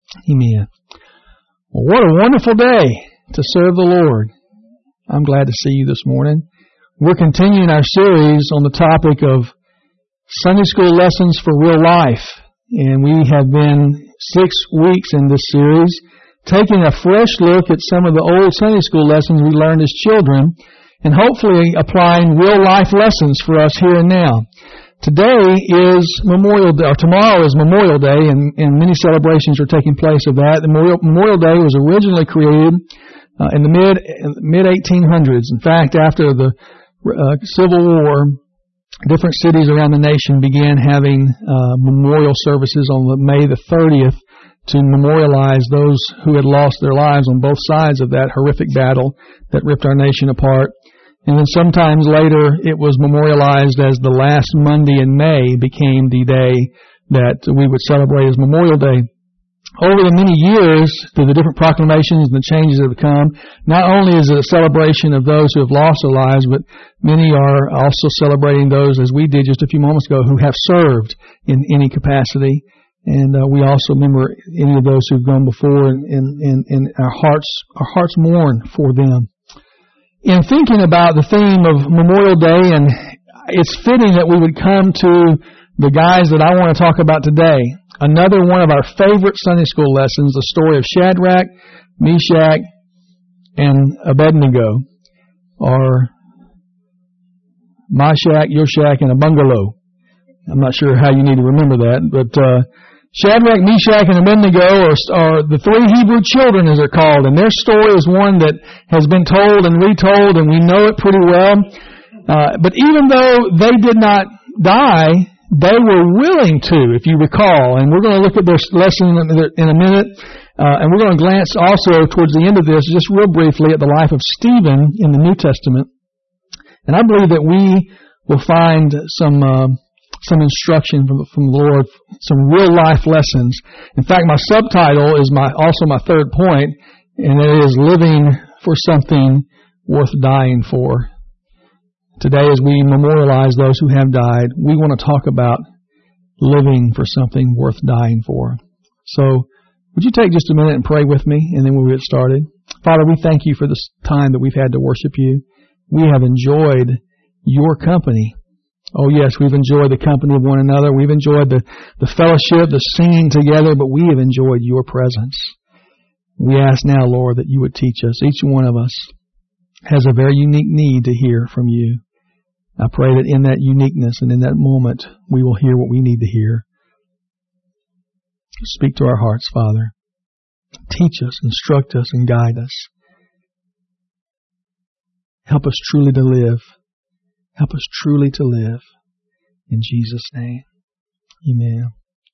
Amen. Well, what a wonderful day to serve the Lord. I'm glad to see you this morning. We're continuing our series on the topic of Sunday school lessons for real life. And we have been 6 weeks in this series, taking a fresh look at some of the old Sunday school lessons we learned as children, and hopefully applying real life lessons for us here and now. Today is Memorial Day, or tomorrow is Memorial Day, and many celebrations are taking place of that. The Memorial Day was originally created in the mid-1800s. In fact, after the Civil War, different cities around the nation began having memorial services on May the 30th to memorialize those who had lost their lives on both sides of that horrific battle that ripped our nation apart. And then sometimes later it was memorialized as the last Monday in May became the day that we would celebrate as Memorial Day. Over the many years, through the different proclamations and the changes that have come, not only is it a celebration of those who have lost their lives, but many are also celebrating those, as we did just a few moments ago, who have served in any capacity. And we also remember any of those who've gone before, and our hearts mourn for them. In thinking about the theme of Memorial Day, and it's fitting that we would come to the guys that I want to talk about today. Another one of our favorite Sunday school lessons, the story of Shadrach, Meshach, and Abednego, or Meshach, Yoshak, and Abungalo. I'm not sure how you need to remember that, but Shadrach, Meshach, and Abednego are the three Hebrew children, as they're called, and their story is one that has been told and retold, and we know it pretty well. But even though they did not die, they were willing to, if you recall, and we're going to look at this lesson in a minute, and we're going to glance also towards the end of this, just real briefly, at the life of Stephen in the New Testament. And I believe that we will find some instruction from the Lord, some real life lessons. In fact, my subtitle is also my third point, and it is living for something worth dying for. Today, as we memorialize those who have died, we want to talk about living for something worth dying for. So, would you take just a minute and pray with me, and then we'll get started? Father, we thank you for this time that we've had to worship you. We have enjoyed your company. Oh yes, we've enjoyed the company of one another. We've enjoyed the fellowship, the singing together, but we have enjoyed your presence. We ask now, Lord, that you would teach us. Each one of us has a very unique need to hear from you. I pray that in that uniqueness and in that moment, we will hear what we need to hear. Speak to our hearts, Father. Teach us, instruct us, and guide us. Help us truly to live. Help us truly to live. In Jesus' name. Amen.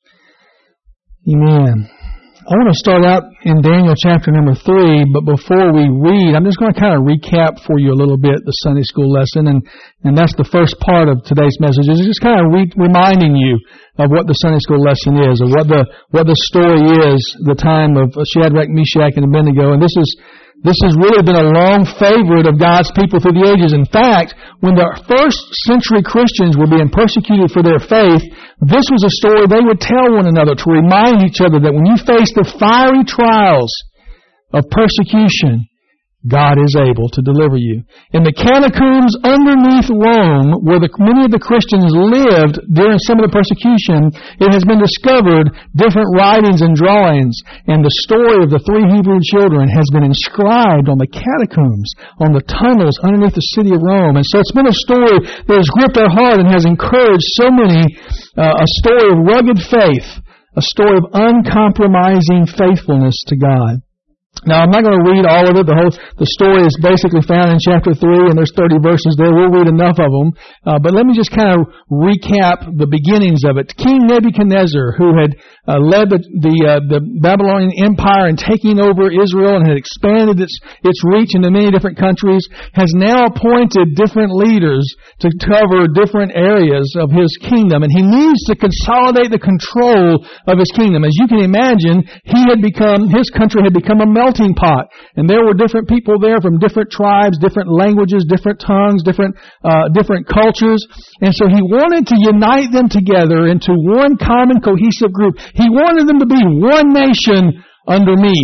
Amen. I want to start out in Daniel chapter number 3, but before we read, I'm just going to kind of recap for you a little bit the Sunday school lesson, and that's the first part of today's message. It's just kind of reminding you of what the Sunday school lesson is, or what the story is, the time of Shadrach, Meshach, and Abednego, and this has really been a long favorite of God's people through the ages. In fact, when the first century Christians were being persecuted for their faith, this was a story they would tell one another to remind each other that when you face the fiery trials of persecution, God is able to deliver you. In the catacombs underneath Rome, where many of the Christians lived during some of the persecution, it has been discovered different writings and drawings, and the story of the three Hebrew children has been inscribed on the catacombs, on the tunnels underneath the city of Rome. And so it's been a story that has gripped our heart and has encouraged so many, a story of rugged faith, a story of uncompromising faithfulness to God. Now, I'm not going to read all of it. The story is basically found in chapter 3, and there's 30 verses there. We'll read enough of them. But let me just kind of recap the beginnings of it. King Nebuchadnezzar, who had led the Babylonian Empire and taking over Israel and had expanded its reach into many different countries, has now appointed different leaders to cover different areas of his kingdom. And he needs to consolidate the control of his kingdom. As you can imagine, his country had become a melting melting pot. And there were different people there from different tribes, different languages, different tongues, different cultures. And so he wanted to unite them together into one common cohesive group. He wanted them to be one nation under me.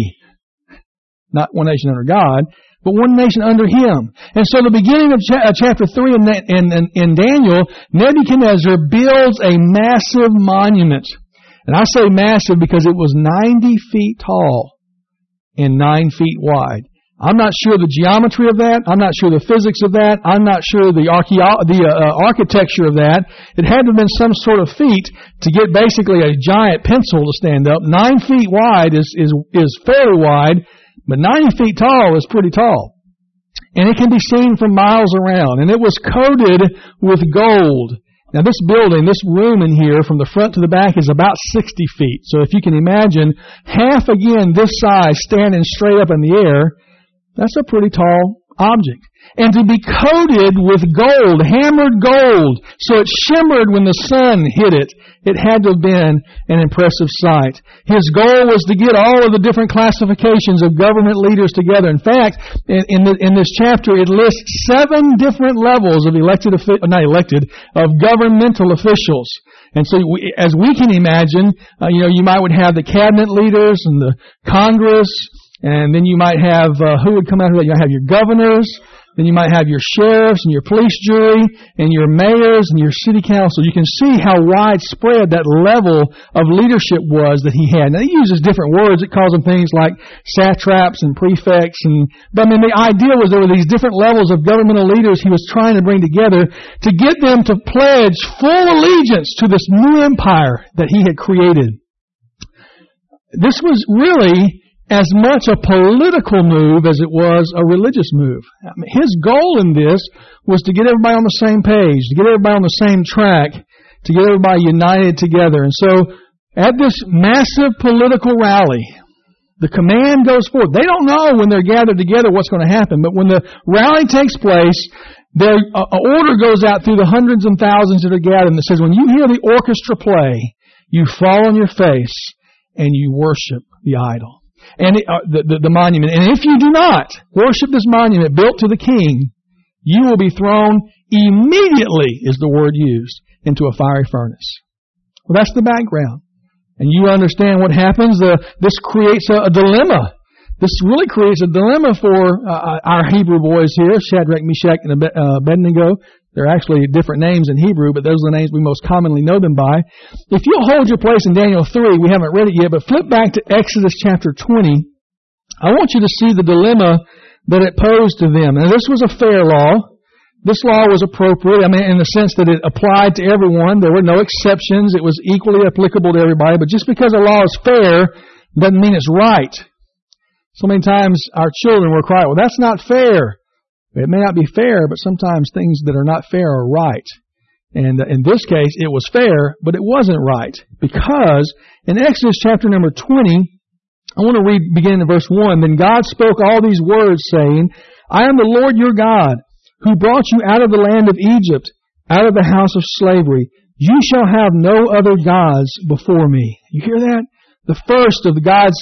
Not one nation under God, but one nation under him. And so the beginning of chapter 3 in Daniel, Nebuchadnezzar builds a massive monument. And I say massive because it was 90 feet tall and 9 feet wide. I'm not sure the geometry of that. I'm not sure the physics of that. I'm not sure the architecture of that. It had to have been some sort of feat to get basically a giant pencil to stand up. 9 feet wide is fairly wide, but 90 feet tall is pretty tall. And it can be seen from miles around. And it was coated with gold. Now this building, this room in here, from the front to the back is about 60 feet. So if you can imagine, half again this size standing straight up in the air, that's a pretty tall object. And to be coated with gold, hammered gold, so it shimmered when the sun hit it, it had to have been an impressive sight. His goal was to get all of the different classifications of government leaders together. In fact, in this chapter, it lists 7 different levels of of governmental officials. And so, as we can imagine, you would have the cabinet leaders and the Congress, and then you might have, who would come out of that? You might have your governors, then you might have your sheriffs and your police jury and your mayors and your city council. You can see how widespread that level of leadership was that he had. Now, he uses different words. It calls them things like satraps and prefects. But the idea was there were these different levels of governmental leaders he was trying to bring together to get them to pledge full allegiance to this new empire that he had created. This was really as much a political move as it was a religious move. His goal in this was to get everybody on the same page, to get everybody on the same track, to get everybody united together. And so, at this massive political rally, the command goes forth. They don't know when they're gathered together what's going to happen, but when the rally takes place, an order goes out through the hundreds and thousands that are gathered that says, when you hear the orchestra play, you fall on your face and you worship the idol. And the monument. And if you do not worship this monument built to the king, you will be thrown immediately, is the word used, into a fiery furnace. Well, that's the background. And you understand what happens. This creates a dilemma. This really creates a dilemma for our Hebrew boys here, Shadrach, Meshach, and Abednego. They're actually different names in Hebrew, but those are the names we most commonly know them by. If you'll hold your place in Daniel 3, we haven't read it yet, but flip back to Exodus chapter 20. I want you to see the dilemma that it posed to them. Now, this was a fair law. This law was appropriate, in the sense that it applied to everyone. There were no exceptions. It was equally applicable to everybody. But just because a law is fair doesn't mean it's right. So many times our children will cry, well, that's not fair. It may not be fair, but sometimes things that are not fair are right. And in this case, it was fair, but it wasn't right. Because in Exodus chapter number 20, I want to read beginning in verse 1. Then God spoke all these words, saying, I am the Lord your God, who brought you out of the land of Egypt, out of the house of slavery. You shall have no other gods before me. You hear that? The first of God's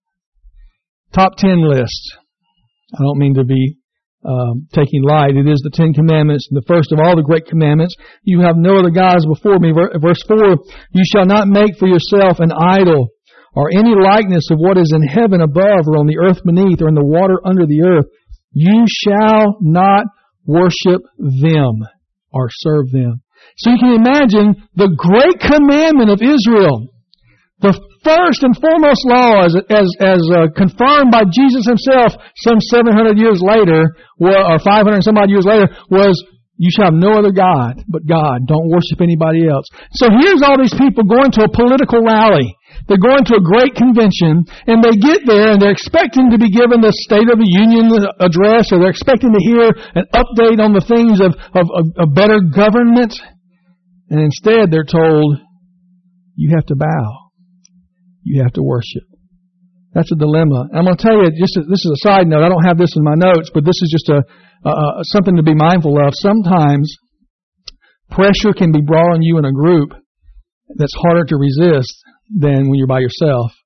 top 10 list. I don't mean to be taking light. It is the 10 Commandments, the first of all the great commandments. You have no other gods before me. Verse 4, you shall not make for yourself an idol or any likeness of what is in heaven above or on the earth beneath or in the water under the earth. You shall not worship them or serve them. So you can imagine the great commandment of Israel. The first and foremost law, as confirmed by Jesus himself some 700 years later, or 500 and some odd years later, was, you shall have no other God but God. Don't worship anybody else. So here's all these people going to a political rally. They're going to a great convention, and they get there, and they're expecting to be given the State of the Union address, or they're expecting to hear an update on the things of better government. And instead, they're told, you have to bow. You have to worship. That's a dilemma. I'm going to tell you, this is a side note. I don't have this in my notes, but this is just something to be mindful of. Sometimes pressure can be brought on you in a group that's harder to resist than when you're by yourself.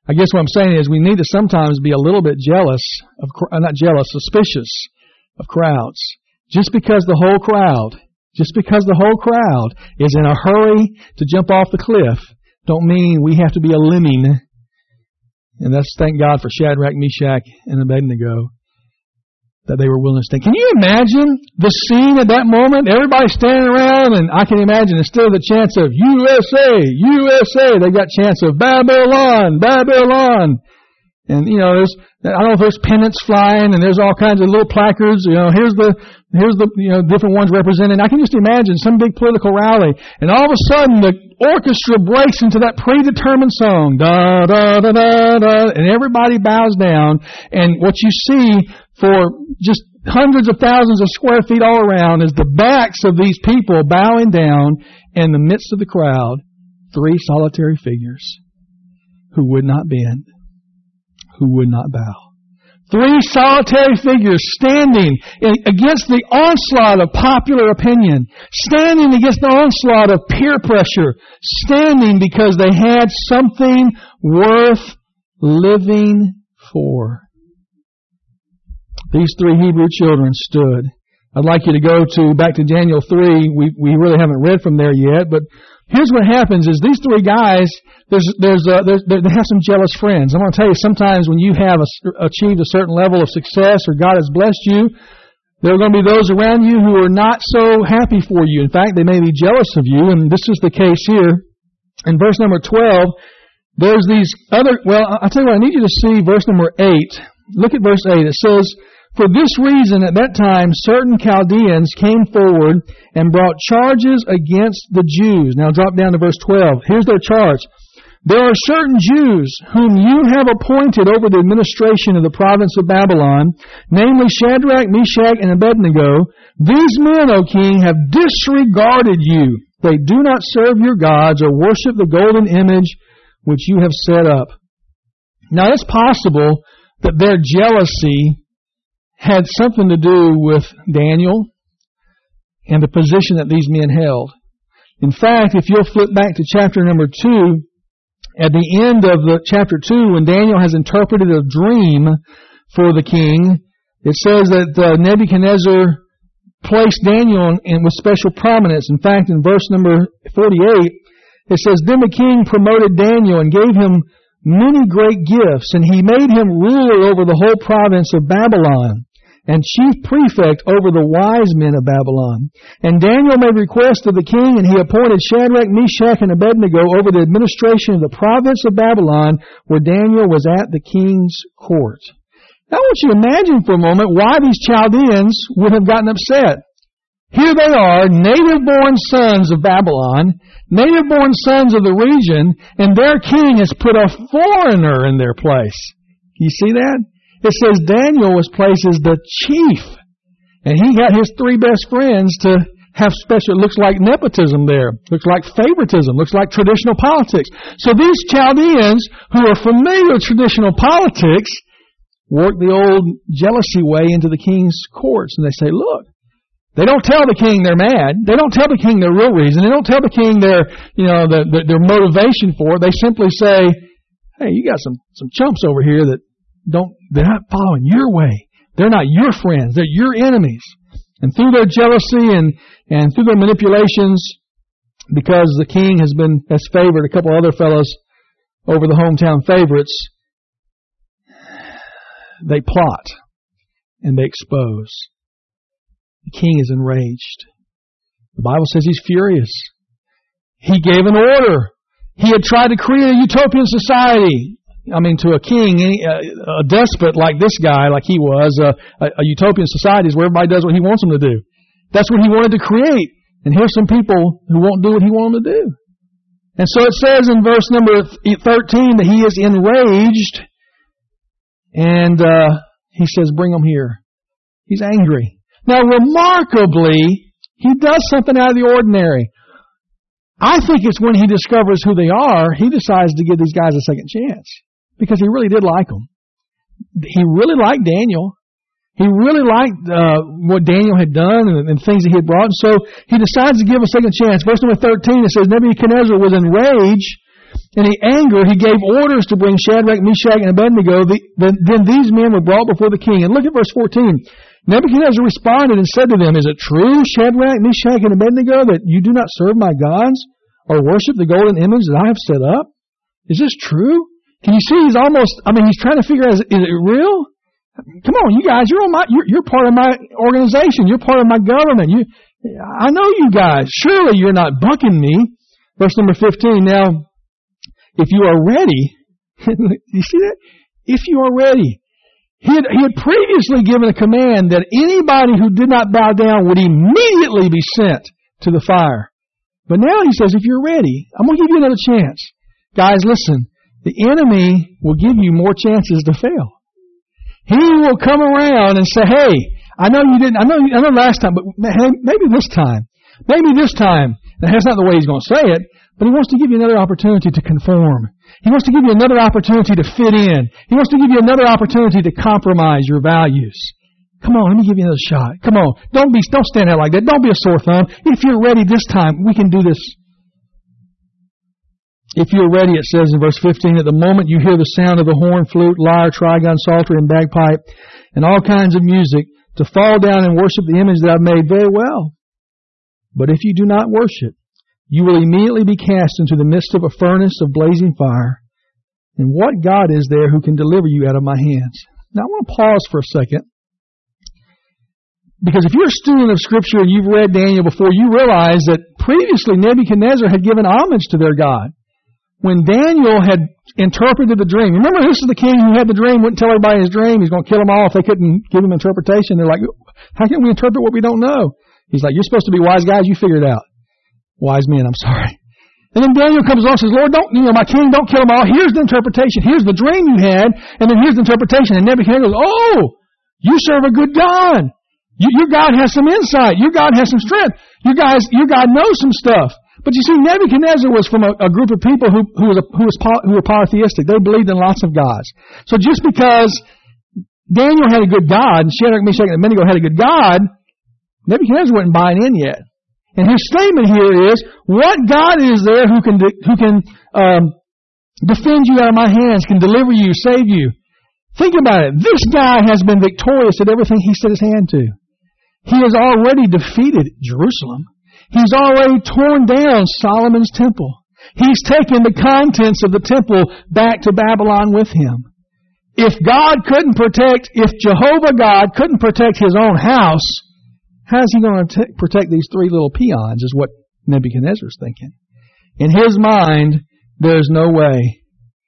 I guess what I'm saying is we need to sometimes be a little bit suspicious of crowds. Just because the whole crowd is in a hurry to jump off the cliff, don't mean we have to be a lemming. And that's, thank God for Shadrach, Meshach, and Abednego, that they were willing to stand. Can you imagine the scene at that moment? Everybody standing around, and I can imagine instead of the chants of USA, USA, they got chants of Babylon, Babylon. And, I don't know if there's pennants flying, and there's all kinds of little placards. Here's the different ones representing. I can just imagine some big political rally, and all of a sudden the orchestra breaks into that predetermined song, da da da da da, and everybody bows down. And what you see for just hundreds of thousands of square feet all around is the backs of these people bowing down, and in the midst of the crowd, 3 solitary figures who would not bend, who would not bow. 3 solitary figures standing against the onslaught of popular opinion, standing against the onslaught of peer pressure, standing because they had something worth living for. These 3 Hebrew children stood. I'd like you to go back to Daniel 3. We really haven't read from there yet, but here's what happens is these 3 guys, they have some jealous friends. I'm going to tell you, sometimes when you have achieved a certain level of success or God has blessed you, there are going to be those around you who are not so happy for you. In fact, they may be jealous of you, and this is the case here. In verse number 12, there's these other, I'll tell you what, I need you to see verse number 8. Look at verse 8. It says, "For this reason, at that time, certain Chaldeans came forward and brought charges against the Jews." Now drop down to verse 12. Here's their charge. "There are certain Jews whom you have appointed over the administration of the province of Babylon, namely Shadrach, Meshach, and Abednego. These men, O king, have disregarded you. They do not serve your gods or worship the golden image which you have set up." Now it's possible that their jealousy had something to do with Daniel and the position that these men held. In fact, if you'll flip back to chapter number 2, at the end of the chapter 2, when Daniel has interpreted a dream for the king, it says that Nebuchadnezzar placed Daniel with special prominence. In fact, in verse number 48, it says, "Then the king promoted Daniel and gave him many great gifts, and he made him ruler over the whole province of Babylon, and chief prefect over the wise men of Babylon. And Daniel made request of the king, and he appointed Shadrach, Meshach, and Abednego over the administration of the province of Babylon, where Daniel was at the king's court." Now I want you to imagine for a moment why these Chaldeans would have gotten upset. Here they are, native-born sons of Babylon, native-born sons of the region, and their king has put a foreigner in their place. You see that? It says Daniel was placed as the chief, and he got his 3 best friends to have special, it looks like nepotism there, looks like favoritism, looks like traditional politics. So these Chaldeans, who are familiar with traditional politics, work the old jealousy way into the king's courts, and they say, look, they don't tell the king they're mad. They don't tell the king their real reason. They don't tell the king their motivation for it. They simply say, hey, you got some chumps over here they're not following your way. They're not your friends. They're your enemies. And through their jealousy and through their manipulations, because the king has favored a couple other fellows over the hometown favorites, they plot and they expose. The king is enraged. The Bible says he's furious. He gave an order. He had tried to create a utopian society. To a king, a despot like this guy, like he was, a utopian society is where everybody does what he wants them to do. That's what he wanted to create. And here's some people who won't do what he wanted them to do. And so it says in verse number 13 that he is enraged, and he says, bring them here. He's angry. Now, remarkably, he does something out of the ordinary. I think it's when he discovers who they are, he decides to give these guys a second chance. Because he really did like them. He really liked Daniel. He really liked what Daniel had done and things that he had brought. So he decides to give a second chance. Verse number 13, it says, Nebuchadnezzar was enraged In the anger, he gave orders to bring Shadrach, Meshach, and Abednego. Then these men were brought before the king. And look at verse 14. Nebuchadnezzar responded and said to them, "Is it true, Shadrach, Meshach, and Abednego, that you do not serve my gods or worship the golden image that I have set up? Is this true?" Can you see he's trying to figure out, is it real? Come on, you guys, you're part of my organization. You're part of my government. I know you guys. Surely you're not bucking me. Verse number 15. Now, if you are ready, you see that? If you are ready. He had previously given a command that anybody who did not bow down would immediately be sent to the fire. But now he says, if you're ready, I'm going to give you another chance. Guys, listen. The enemy will give you more chances to fail. He will come around and say, "Hey, I know you didn't. I know last time, but hey, maybe this time. Maybe this time." Now, that's not the way he's going to say it, but he wants to give you another opportunity to conform. He wants to give you another opportunity to fit in. He wants to give you another opportunity to compromise your values. Come on, let me give you another shot. Come on, don't stand out like that. Don't be a sore thumb. If you're ready this time, we can do this. If you're ready, it says in verse 15, at the moment you hear the sound of the horn, flute, lyre, trigon, psaltery, and bagpipe, and all kinds of music, to fall down and worship the image that I've made, very well. But if you do not worship, you will immediately be cast into the midst of a furnace of blazing fire. And what God is there who can deliver you out of my hands? Now I want to pause for a second. Because if you're a student of Scripture and you've read Daniel before, you realize that previously Nebuchadnezzar had given homage to their God. When Daniel had interpreted the dream, remember this is the king who had the dream, wouldn't tell everybody his dream, he's going to kill them all if they couldn't give him interpretation. They're like, how can we interpret what we don't know? He's like, you're supposed to be wise guys, you figure it out. Wise men, I'm sorry. And then Daniel comes along and says, Lord, my king, don't kill them all. Here's the interpretation. Here's the dream you had, and then here's the interpretation. And Nebuchadnezzar goes, oh, you serve a good God. Your God has some insight. Your God has some strength. Your God knows some stuff. But you see, Nebuchadnezzar was from a group of people who were polytheistic. They believed in lots of gods. So just because Daniel had a good God, and Shadrach, Meshach, and Abednego had a good God, Nebuchadnezzar wasn't buying in yet. And his statement here is, what God is there who can defend you out of my hands, can deliver you, save you? Think about it. This guy has been victorious at everything he set his hand to. He has already defeated Jerusalem. He's already torn down Solomon's temple. He's taken the contents of the temple back to Babylon with him. If Jehovah God couldn't protect his own house, how's he going to protect these three little peons, is what Nebuchadnezzar's thinking. In his mind, there's no way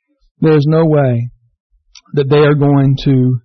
that they are going to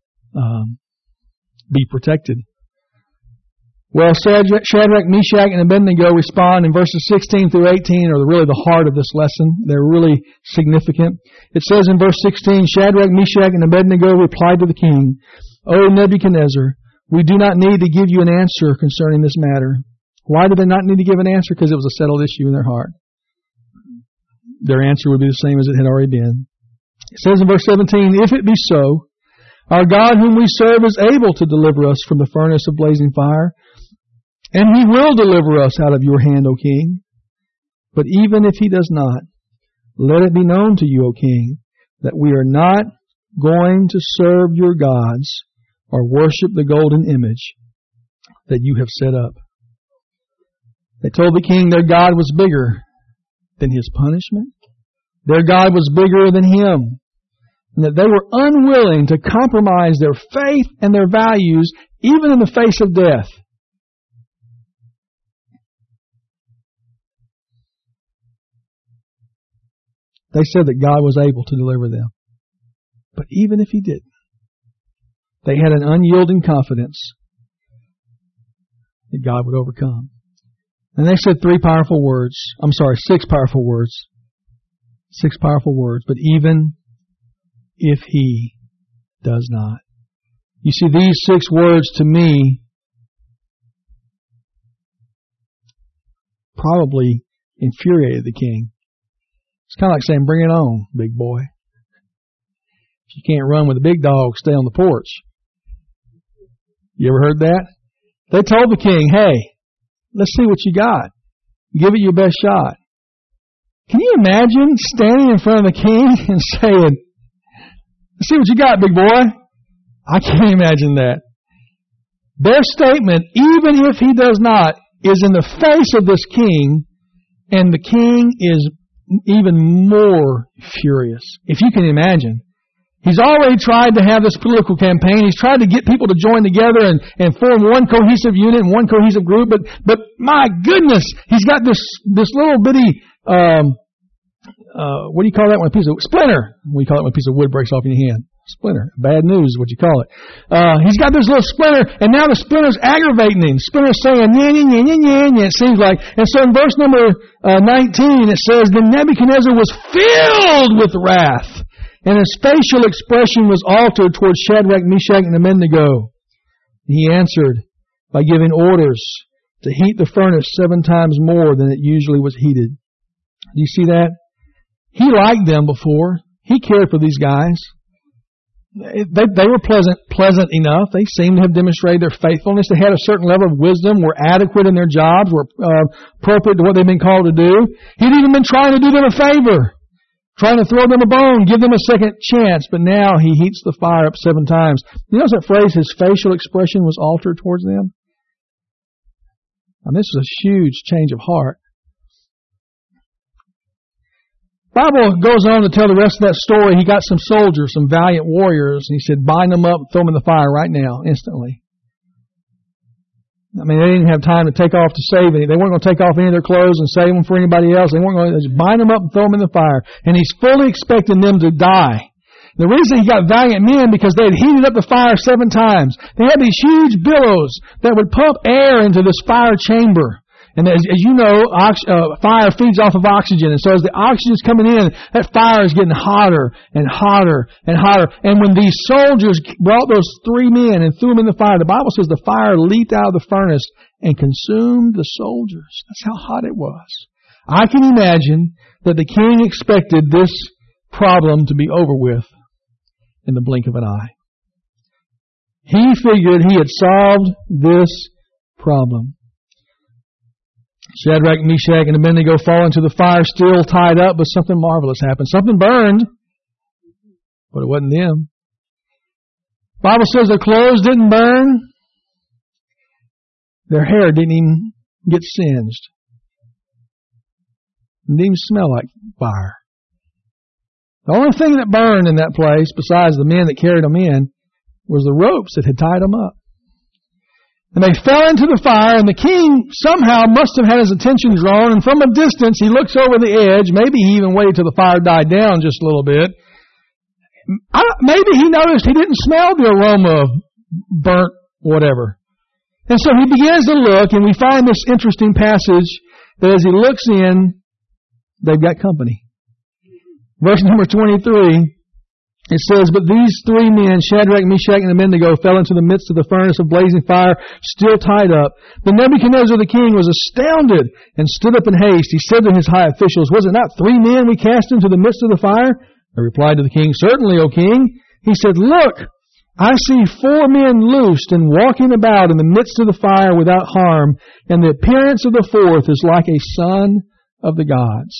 be protected. Well, Shadrach, Meshach, and Abednego respond in verses 16 through 18 are really the heart of this lesson. They're really significant. It says in verse 16, Shadrach, Meshach, and Abednego replied to the king, O Nebuchadnezzar, we do not need to give you an answer concerning this matter. Why do they not need to give an answer? Because it was a settled issue in their heart. Their answer would be the same as it had already been. It says in verse 17, if it be so, our God whom we serve is able to deliver us from the furnace of blazing fire, and he will deliver us out of your hand, O king. But even if he does not, let it be known to you, O king, that we are not going to serve your gods or worship the golden image that you have set up. They told the king their God was bigger than his punishment. Their God was bigger than him. And that they were unwilling to compromise their faith and their values even in the face of death. They said that God was able to deliver them. But even if he didn't, they had an unyielding confidence that God would overcome. And they said six powerful words. 6 powerful words. But even if he does not. You see, these 6 words to me probably infuriated the king. It's kind of like saying, bring it on, big boy. If you can't run with the big dog, stay on the porch. You ever heard that? They told the king, hey, let's see what you got. Give it your best shot. Can you imagine standing in front of the king and saying, "Let's see what you got, big boy"? I can't imagine that. Their statement, even if he does not, is in the face of this king, and the king is even more furious, if you can imagine. He's already tried to have this political campaign. He's tried to get people to join together and form one cohesive unit and one cohesive group. But my goodness, he's got this little bitty, what do you call that when a piece of splinter? What do you call it when a piece of wood breaks off in your hand? Splinter. Bad news is what you call it. He's got this little splinter, and now the splinter's aggravating him. Splinter's saying, "Nya, nya, nya, nya, nya, nya," it seems like. And so in verse number 19, it says, "Then Nebuchadnezzar was filled with wrath, and his facial expression was altered towards Shadrach, Meshach, and Abednego. He answered by giving orders to heat the furnace 7 times more than it usually was heated." Do you see that? He liked them before. He cared for these guys. They were pleasant enough. They seemed to have demonstrated their faithfulness. They had a certain level of wisdom, were adequate in their jobs, were appropriate to what they've been called to do. He'd even been trying to do them a favor, trying to throw them a bone, give them a second chance, but now he heats the fire up 7 times. You notice that phrase, his facial expression was altered towards them? And this was a huge change of heart. The Bible goes on to tell the rest of that story. He got some soldiers, some valiant warriors, and he said, "Bind them up, throw them in the fire right now, instantly." I mean, they didn't have time to take off to save any. They weren't going to take off any of their clothes and save them for anybody else. They weren't going to just bind them up and throw them in the fire. And he's fully expecting them to die. The reason he got valiant men, because they had heated up the fire 7 times. They had these huge billows that would pump air into this fire chamber. And as you know, fire feeds off of oxygen. And so as the oxygen's coming in, that fire is getting hotter and hotter and hotter. And when these soldiers brought those 3 men and threw them in the fire, the Bible says the fire leaped out of the furnace and consumed the soldiers. That's how hot it was. I can imagine that the king expected this problem to be over with in the blink of an eye. He figured he had solved this problem. Shadrach, Meshach, and Abednego fall into the fire, still tied up, but something marvelous happened. Something burned, but it wasn't them. The Bible says their clothes didn't burn. Their hair didn't even get singed. It didn't even smell like fire. The only thing that burned in that place, besides the men that carried them in, was the ropes that had tied them up. And they fell into the fire, and the king somehow must have had his attention drawn, and from a distance he looks over the edge. Maybe he even waited till the fire died down just a little bit. Maybe he noticed he didn't smell the aroma of burnt whatever. And so he begins to look, and we find this interesting passage that as he looks in, they've got company. Verse number 23. It says, "But these 3 men, Shadrach, Meshach, and Abednego, fell into the midst of the furnace of blazing fire, still tied up. Then Nebuchadnezzar the king was astounded and stood up in haste. He said to his high officials, 'Was it not 3 men we cast into the midst of the fire?' They replied to the king, 'Certainly, O king.' He said, 'Look, I see 4 men loosed and walking about in the midst of the fire without harm, and the appearance of the 4th is like a son of the gods.'"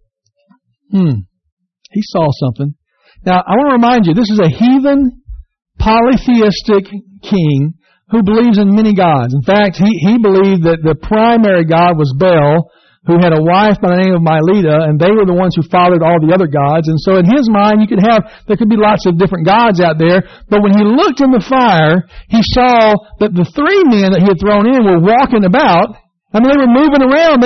He saw something. Now, I want to remind you, this is a heathen, polytheistic king who believes in many gods. In fact, he believed that the primary god was Baal, who had a wife by the name of Mylitta, and they were the ones who fathered all the other gods. And so in his mind, there could be lots of different gods out there. But when he looked in the fire, he saw that the 3 men that he had thrown in were walking about. I mean, they were moving around.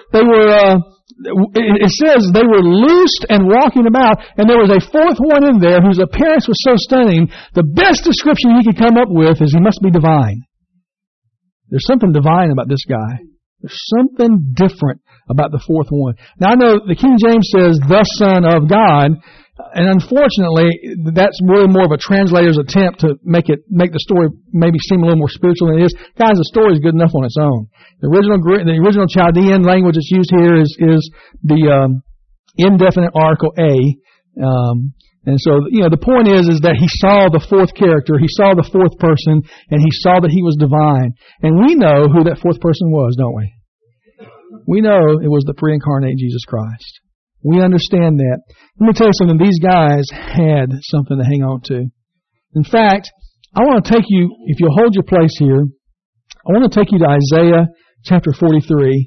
It says they were loosed and walking about, and there was a 4th one in there whose appearance was so stunning, the best description he could come up with is he must be divine. There's something divine about this guy. There's something different about the 4th one. Now I know the King James says, "the Son of God," and unfortunately that's really more of a translator's attempt to make the story maybe seem a little more spiritual than it is. Guys, the story is good enough on its own. The original Chaldean language that's used here is the indefinite article a. And so, the point is that he saw the 4th character, he saw the 4th person, and he saw that he was divine. And we know who that 4th person was, don't we? We know it was the pre-incarnate Jesus Christ. We understand that. Let me tell you something. These guys had something to hang on to. In fact, I want to take you, if you'll hold your place here, I want to take you to Isaiah chapter 43.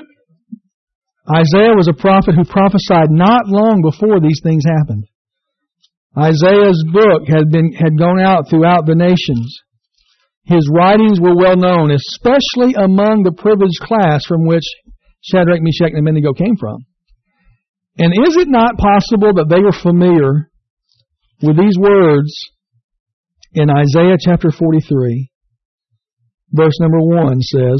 Isaiah was a prophet who prophesied not long before these things happened. Isaiah's book had gone out throughout the nations. His writings were well known, especially among the privileged class from which Shadrach, Meshach, and Abednego came from. And is it not possible that they were familiar with these words in Isaiah chapter 43? Verse number 1 says,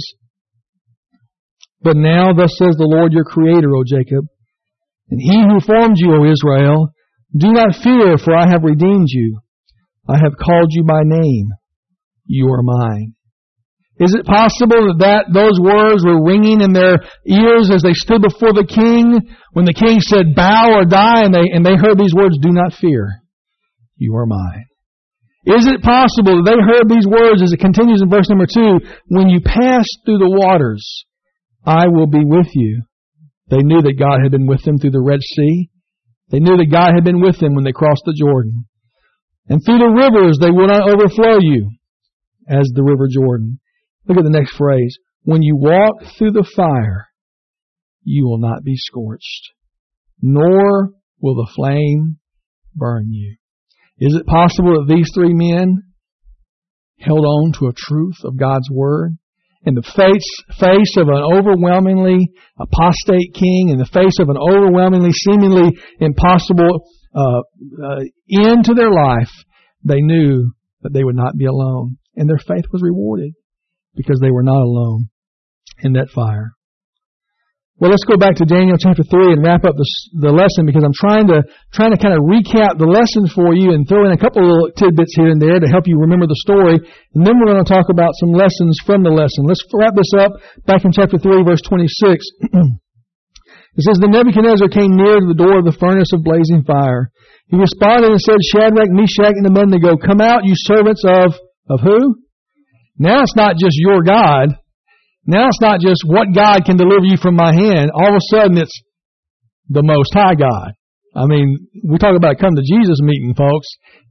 "But now thus says the Lord your Creator, O Jacob, and He who formed you, O Israel, do not fear, for I have redeemed you. I have called you by name. You are mine." Is it possible that those words were ringing in their ears as they stood before the king, when the king said, "Bow or die," and they heard these words, "Do not fear, you are mine"? Is it possible that they heard these words as it continues in verse number 2, "When you pass through the waters, I will be with you"? They knew that God had been with them through the Red Sea. They knew that God had been with them when they crossed the Jordan. "And through the rivers they will not overflow you as the river Jordan." Look at the next phrase. "When you walk through the fire, you will not be scorched, nor will the flame burn you." Is it possible that these three men held on to a truth of God's Word in the face of an overwhelmingly apostate king, in the face of an overwhelmingly, seemingly impossible end to their life? They knew that they would not be alone, and their faith was rewarded because they were not alone in that fire. Well, let's go back to Daniel chapter 3 and wrap up the lesson, because I'm trying to kind of recap the lesson for you and throw in a couple of little tidbits here and there to help you remember the story. And then we're going to talk about some lessons from the lesson. Let's wrap this up back in chapter 3, verse 26. It says, "Then Nebuchadnezzar came near to the door of the furnace of blazing fire. He responded and said, 'Shadrach, Meshach, and Abednego, come out, you servants of who?'" Now it's not just your God. Now it's not just what God can deliver you from my hand. All of a sudden it's the Most High God. I mean, we talk about come to Jesus meeting, folks.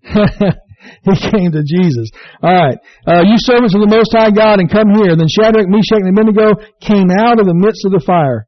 He came to Jesus. All right. "You servants of the Most High God, and come here." Then Shadrach, Meshach, and Abednego came out of the midst of the fire.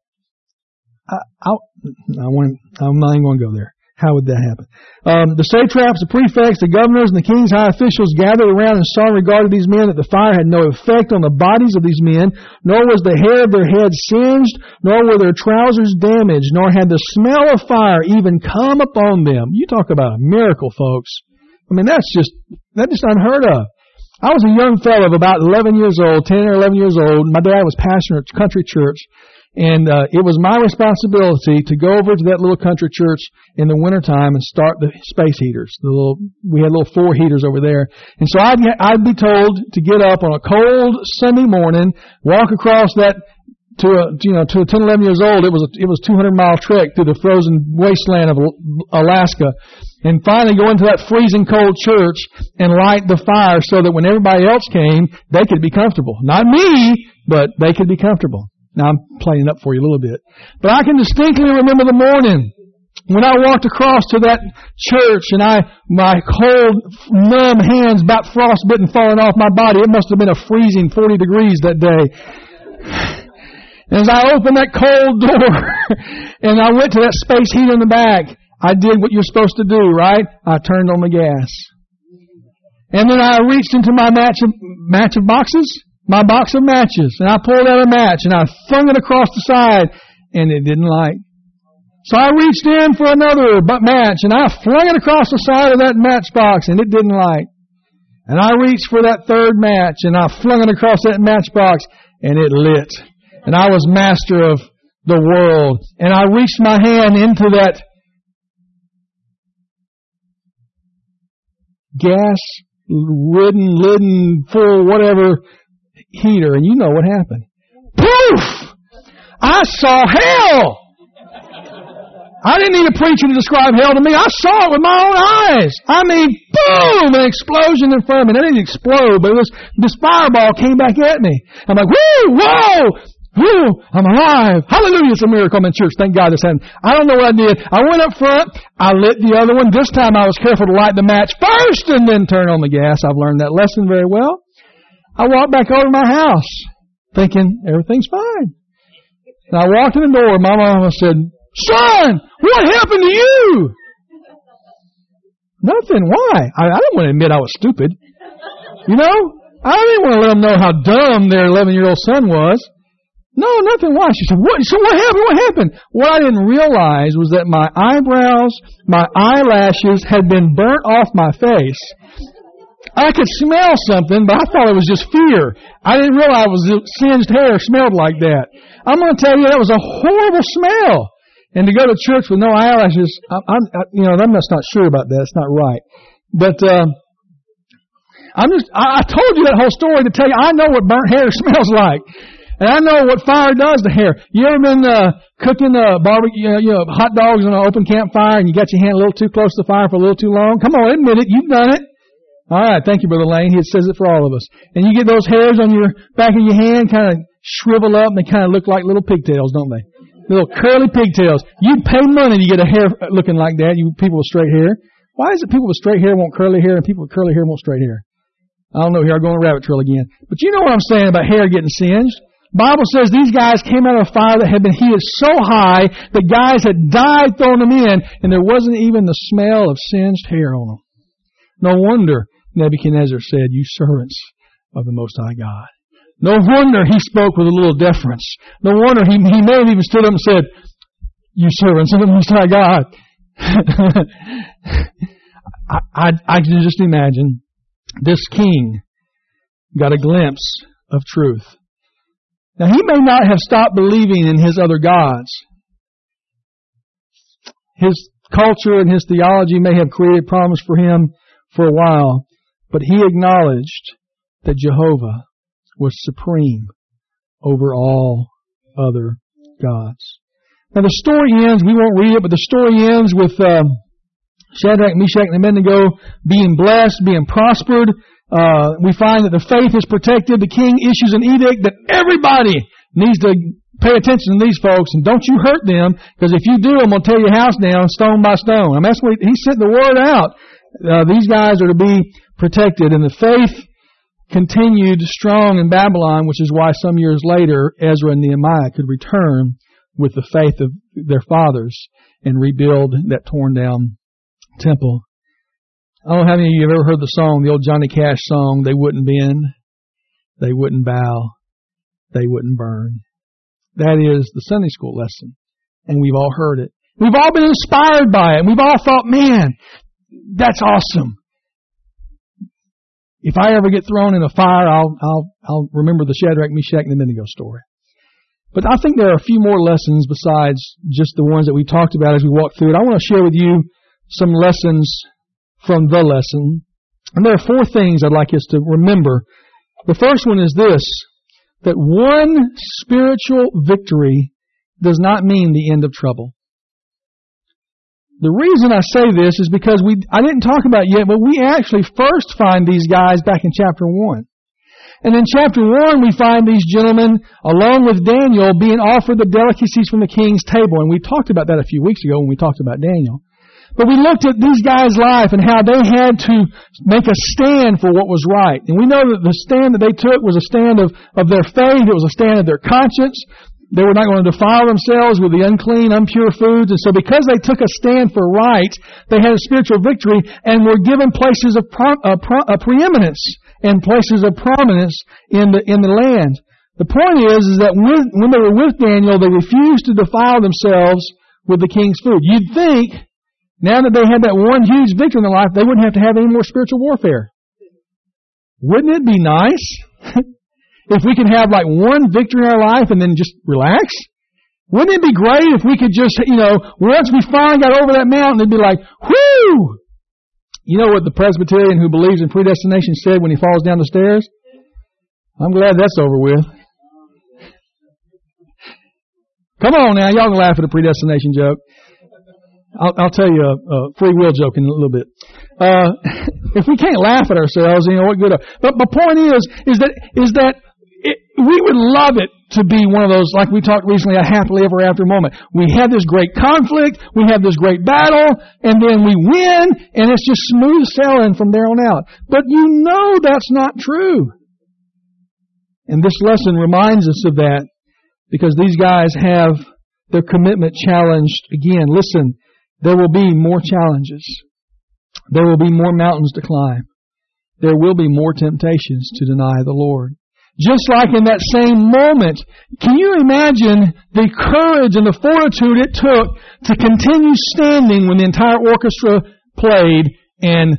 I'm not even going to go there. How would that happen? "The satraps, the prefects, the governors, and the king's high officials gathered around and saw and regarded these men that the fire had no effect on the bodies of these men, nor was the hair of their heads singed, nor were their trousers damaged, nor had the smell of fire even come upon them." You talk about a miracle, folks. I mean, that's just unheard of. I was a young fellow of about 11 years old, 10 or 11 years old. My dad was pastor at a country church. And it was my responsibility to go over to that little country church in the wintertime and start the space heaters. We had little 4 heaters over there. And so I'd be told to get up on a cold Sunday morning, walk across that to 10, 11 years old. It was a 200-mile trek through the frozen wasteland of Alaska, and finally go into that freezing cold church and light the fire so that when everybody else came, they could be comfortable. Not me, but they could be comfortable. Now, I'm playing up for you a little bit. But I can distinctly remember the morning when I walked across to that church and my cold, numb hands about frostbitten falling off my body. It must have been a freezing 40 degrees that day. And as I opened that cold door and I went to that space heater in the back, I did what you're supposed to do, right? I turned on the gas. And then I reached into my match of boxes. My box of matches, and I pulled out a match, and I flung it across the side, and it didn't light. So I reached in for another match, and I flung it across the side of that matchbox, and it didn't light. And I reached for that third match, and I flung it across that matchbox, and it lit. And I was master of the world. And I reached my hand into that gas-ridden, lidden, full, whatever, heater, and you know what happened. Poof! I saw hell! I didn't need a preacher to describe hell to me. I saw it with my own eyes. I mean, boom! An explosion in front of me. It didn't explode, but this fireball came back at me. I'm like, whoo! Whoa! Whew, I'm alive. Hallelujah, it's a miracle. I'm in church. Thank God this happened. I don't know what I did. I went up front. I lit the other one. This time I was careful to light the match first and then turn on the gas. I've learned that lesson very well. I walked back over to my house thinking everything's fine. And I walked in the door. My mama said, "Son, what happened to you?" Nothing. Why? I didn't want to admit I was stupid. You know? I didn't want to let them know how dumb their 11-year-old son was. No, nothing. Why? She said, "What? So what happened? What happened?" What I didn't realize was that my eyebrows, my eyelashes had been burnt off my face. I could smell something, but I thought it was just fear. I didn't realize it was singed hair smelled like that. I'm going to tell you, that was a horrible smell. And to go to church with no eyelashes, I'm just not sure about that. It's not right. But I told you that whole story to tell you I know what burnt hair smells like. And I know what fire does to hair. You ever been cooking barbecue, hot dogs on an open campfire, and you got your hand a little too close to the fire for a little too long? Come on, admit it. You've done it. All right, thank you, Brother Lane. He says it for all of us. And you get those hairs on your back of your hand kind of shrivel up, and they kind of look like little pigtails, don't they? Little curly pigtails. You'd pay money to get a hair looking like that, you people with straight hair. Why is it people with straight hair want curly hair and people with curly hair want straight hair? I don't know. Here I go on a rabbit trail again. But you know what I'm saying about hair getting singed. Bible says these guys came out of a fire that had been heated so high that guys had died throwing them in, and there wasn't even the smell of singed hair on them. No wonder Nebuchadnezzar said, "You servants of the Most High God." No wonder he spoke with a little deference. No wonder he may have even stood up and said, "You servants of the Most High God." I can just imagine this king got a glimpse of truth. Now, he may not have stopped believing in his other gods. His culture and his theology may have created problems for him for a while, but he acknowledged that Jehovah was supreme over all other gods. Now, the story ends, we won't read it, but the story ends with Shadrach, Meshach, and Abednego being blessed, being prospered. We find that the faith is protected. The king issues an edict that everybody needs to pay attention to these folks, and don't you hurt them, because if you do, I'm going to tear your house down stone by stone. I mean, that's what he sent the word out. These guys are to be protected, and the faith continued strong in Babylon, which is why some years later Ezra and Nehemiah could return with the faith of their fathers and rebuild that torn down temple. I don't know how many of you have ever heard the song, the old Johnny Cash song, "They wouldn't bend, they wouldn't bow, they wouldn't burn." That is the Sunday school lesson. And we've all heard it. We've all been inspired by it. And we've all thought, man, that's awesome. If I ever get thrown in a fire, I'll remember the Shadrach, Meshach, and Abednego story. But I think there are a few more lessons besides just the ones that we talked about as we walked through it. I want to share with you some lessons from the lesson. And there are 4 things I'd like us to remember. The first one is this, that one spiritual victory does not mean the end of trouble. The reason I say this is because I didn't talk about it yet, but we actually first find these guys back in chapter 1. And in chapter 1, we find these gentlemen, along with Daniel, being offered the delicacies from the king's table. And we talked about that a few weeks ago when we talked about Daniel. But we looked at these guys' life and how they had to make a stand for what was right. And we know that the stand that they took was a stand of their faith. It was a stand of their conscience. They were not going to defile themselves with the unclean, impure foods. And so because they took a stand for right, they had a spiritual victory and were given places of preeminence and places of prominence in the land. The point is that when they were with Daniel, they refused to defile themselves with the king's food. You'd think, now that they had that one huge victory in their life, they wouldn't have to have any more spiritual warfare. Wouldn't it be nice if we could have like one victory in our life and then just relax? Wouldn't it be great if we could just, once we finally got over that mountain, it'd be like, whoo! You know what the Presbyterian who believes in predestination said when he falls down the stairs? I'm glad that's over with. Come on now, y'all can laugh at a predestination joke. I'll tell you a free will joke in a little bit. If we can't laugh at ourselves, what good? But my point is that We would love it to be one of those, like we talked recently, a happily ever after moment. We have this great conflict, we have this great battle, and then we win, and it's just smooth sailing from there on out. But you know that's not true. And this lesson reminds us of that, because these guys have their commitment challenged again. Listen, there will be more challenges. There will be more mountains to climb. There will be more temptations to deny the Lord. Just like in that same moment, can you imagine the courage and the fortitude it took to continue standing when the entire orchestra played and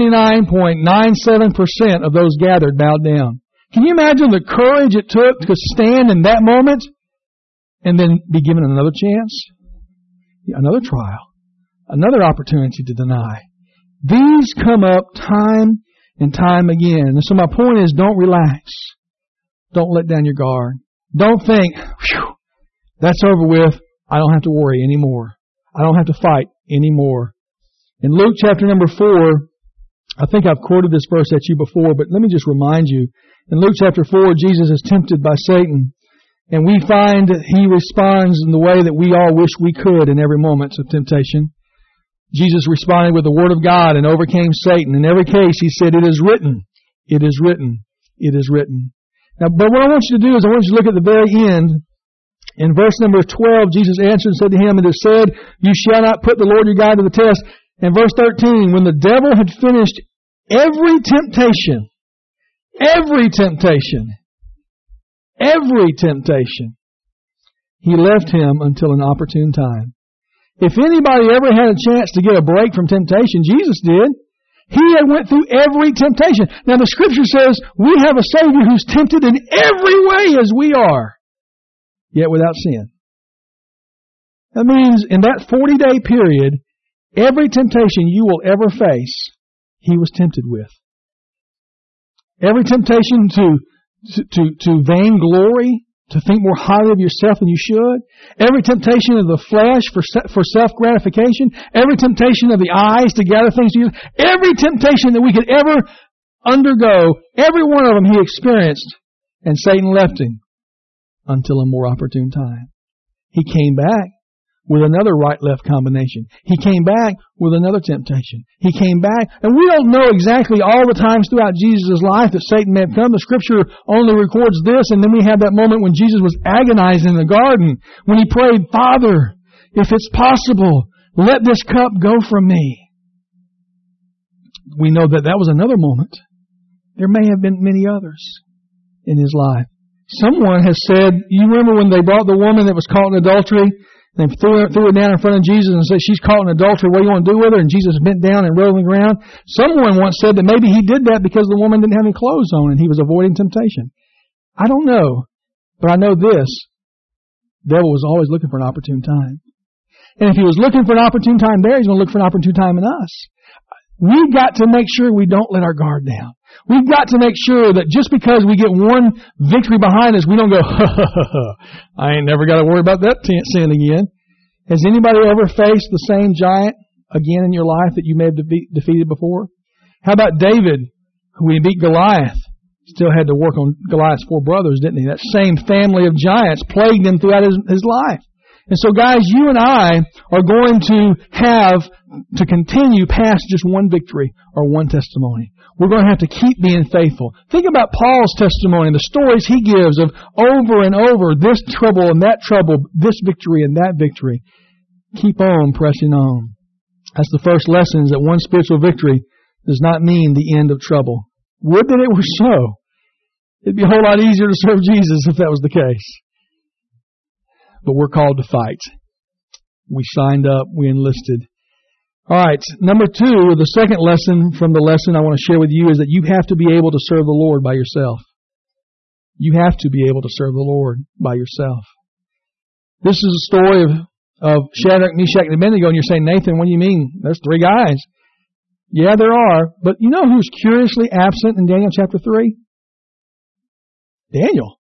99.97% of those gathered bowed down? Can you imagine the courage it took to stand in that moment and then be given another chance, another trial, another opportunity to deny? These come up time and time again. And so my point is, don't relax. Don't let down your guard. Don't think, whew, that's over with. I don't have to worry anymore. I don't have to fight anymore. In Luke chapter number 4, I think I've quoted this verse at you before, but let me just remind you. In Luke chapter 4, Jesus is tempted by Satan, and we find that he responds in the way that we all wish we could in every moment of temptation. Jesus responded with the Word of God and overcame Satan. In every case, he said, "It is written, it is written, it is written." Now, but what I want you to do is I want you to look at the very end. In verse number 12, Jesus answered and said to him, "It is said, you shall not put the Lord your God to the test." And verse 13, when the devil had finished every temptation, he left him until an opportune time. If anybody ever had a chance to get a break from temptation, Jesus did. He had went through every temptation. Now the Scripture says we have a Savior who's tempted in every way as we are, yet without sin. That means in that 40-day period, every temptation you will ever face, He was tempted with. Every temptation to vainglory, to think more highly of yourself than you should. Every temptation of the flesh for self-gratification. Every temptation of the eyes to gather things to you. Every temptation that we could ever undergo, every one of them He experienced, and Satan left Him until a more opportune time. He came back with another right-left combination. He came back with another temptation. He came back, and we don't know exactly all the times throughout Jesus' life that Satan may have come. The Scripture only records this, and then we have that moment when Jesus was agonizing in the garden, when He prayed, "Father, if it's possible, let this cup go from me." We know that that was another moment. There may have been many others in His life. Someone has said, you remember when they brought the woman that was caught in adultery? They threw her down in front of Jesus and said, "She's caught in adultery. What do you want to do with her?" And Jesus bent down and rolled on the ground. Someone once said that maybe He did that because the woman didn't have any clothes on and He was avoiding temptation. I don't know, but I know this. The devil was always looking for an opportune time. And if he was looking for an opportune time there, he's going to look for an opportune time in us. We've got to make sure we don't let our guard down. We've got to make sure that just because we get one victory behind us, we don't go, I ain't never got to worry about that sin again. Has anybody ever faced the same giant again in your life that you may have defeated before? How about David, who he beat Goliath? Still had to work on Goliath's 4 brothers, didn't he? That same family of giants plagued him throughout his life. And so guys, you and I are going to have to continue past just one victory or one testimony. We're going to have to keep being faithful. Think about Paul's testimony, the stories he gives of over and over, this trouble and that trouble, this victory and that victory. Keep on pressing on. That's the first lesson, is that one spiritual victory does not mean the end of trouble. Would that it were so. It'd be a whole lot easier to serve Jesus if that was the case. But we're called to fight. We signed up, we enlisted. All right, number 2, the second lesson from the lesson I want to share with you is that you have to be able to serve the Lord by yourself. You have to be able to serve the Lord by yourself. This is a story of Shadrach, Meshach, and Abednego, and you're saying, "Nathan, what do you mean? There's 3 guys." Yeah, there are, but you know who's curiously absent in Daniel chapter 3? Daniel.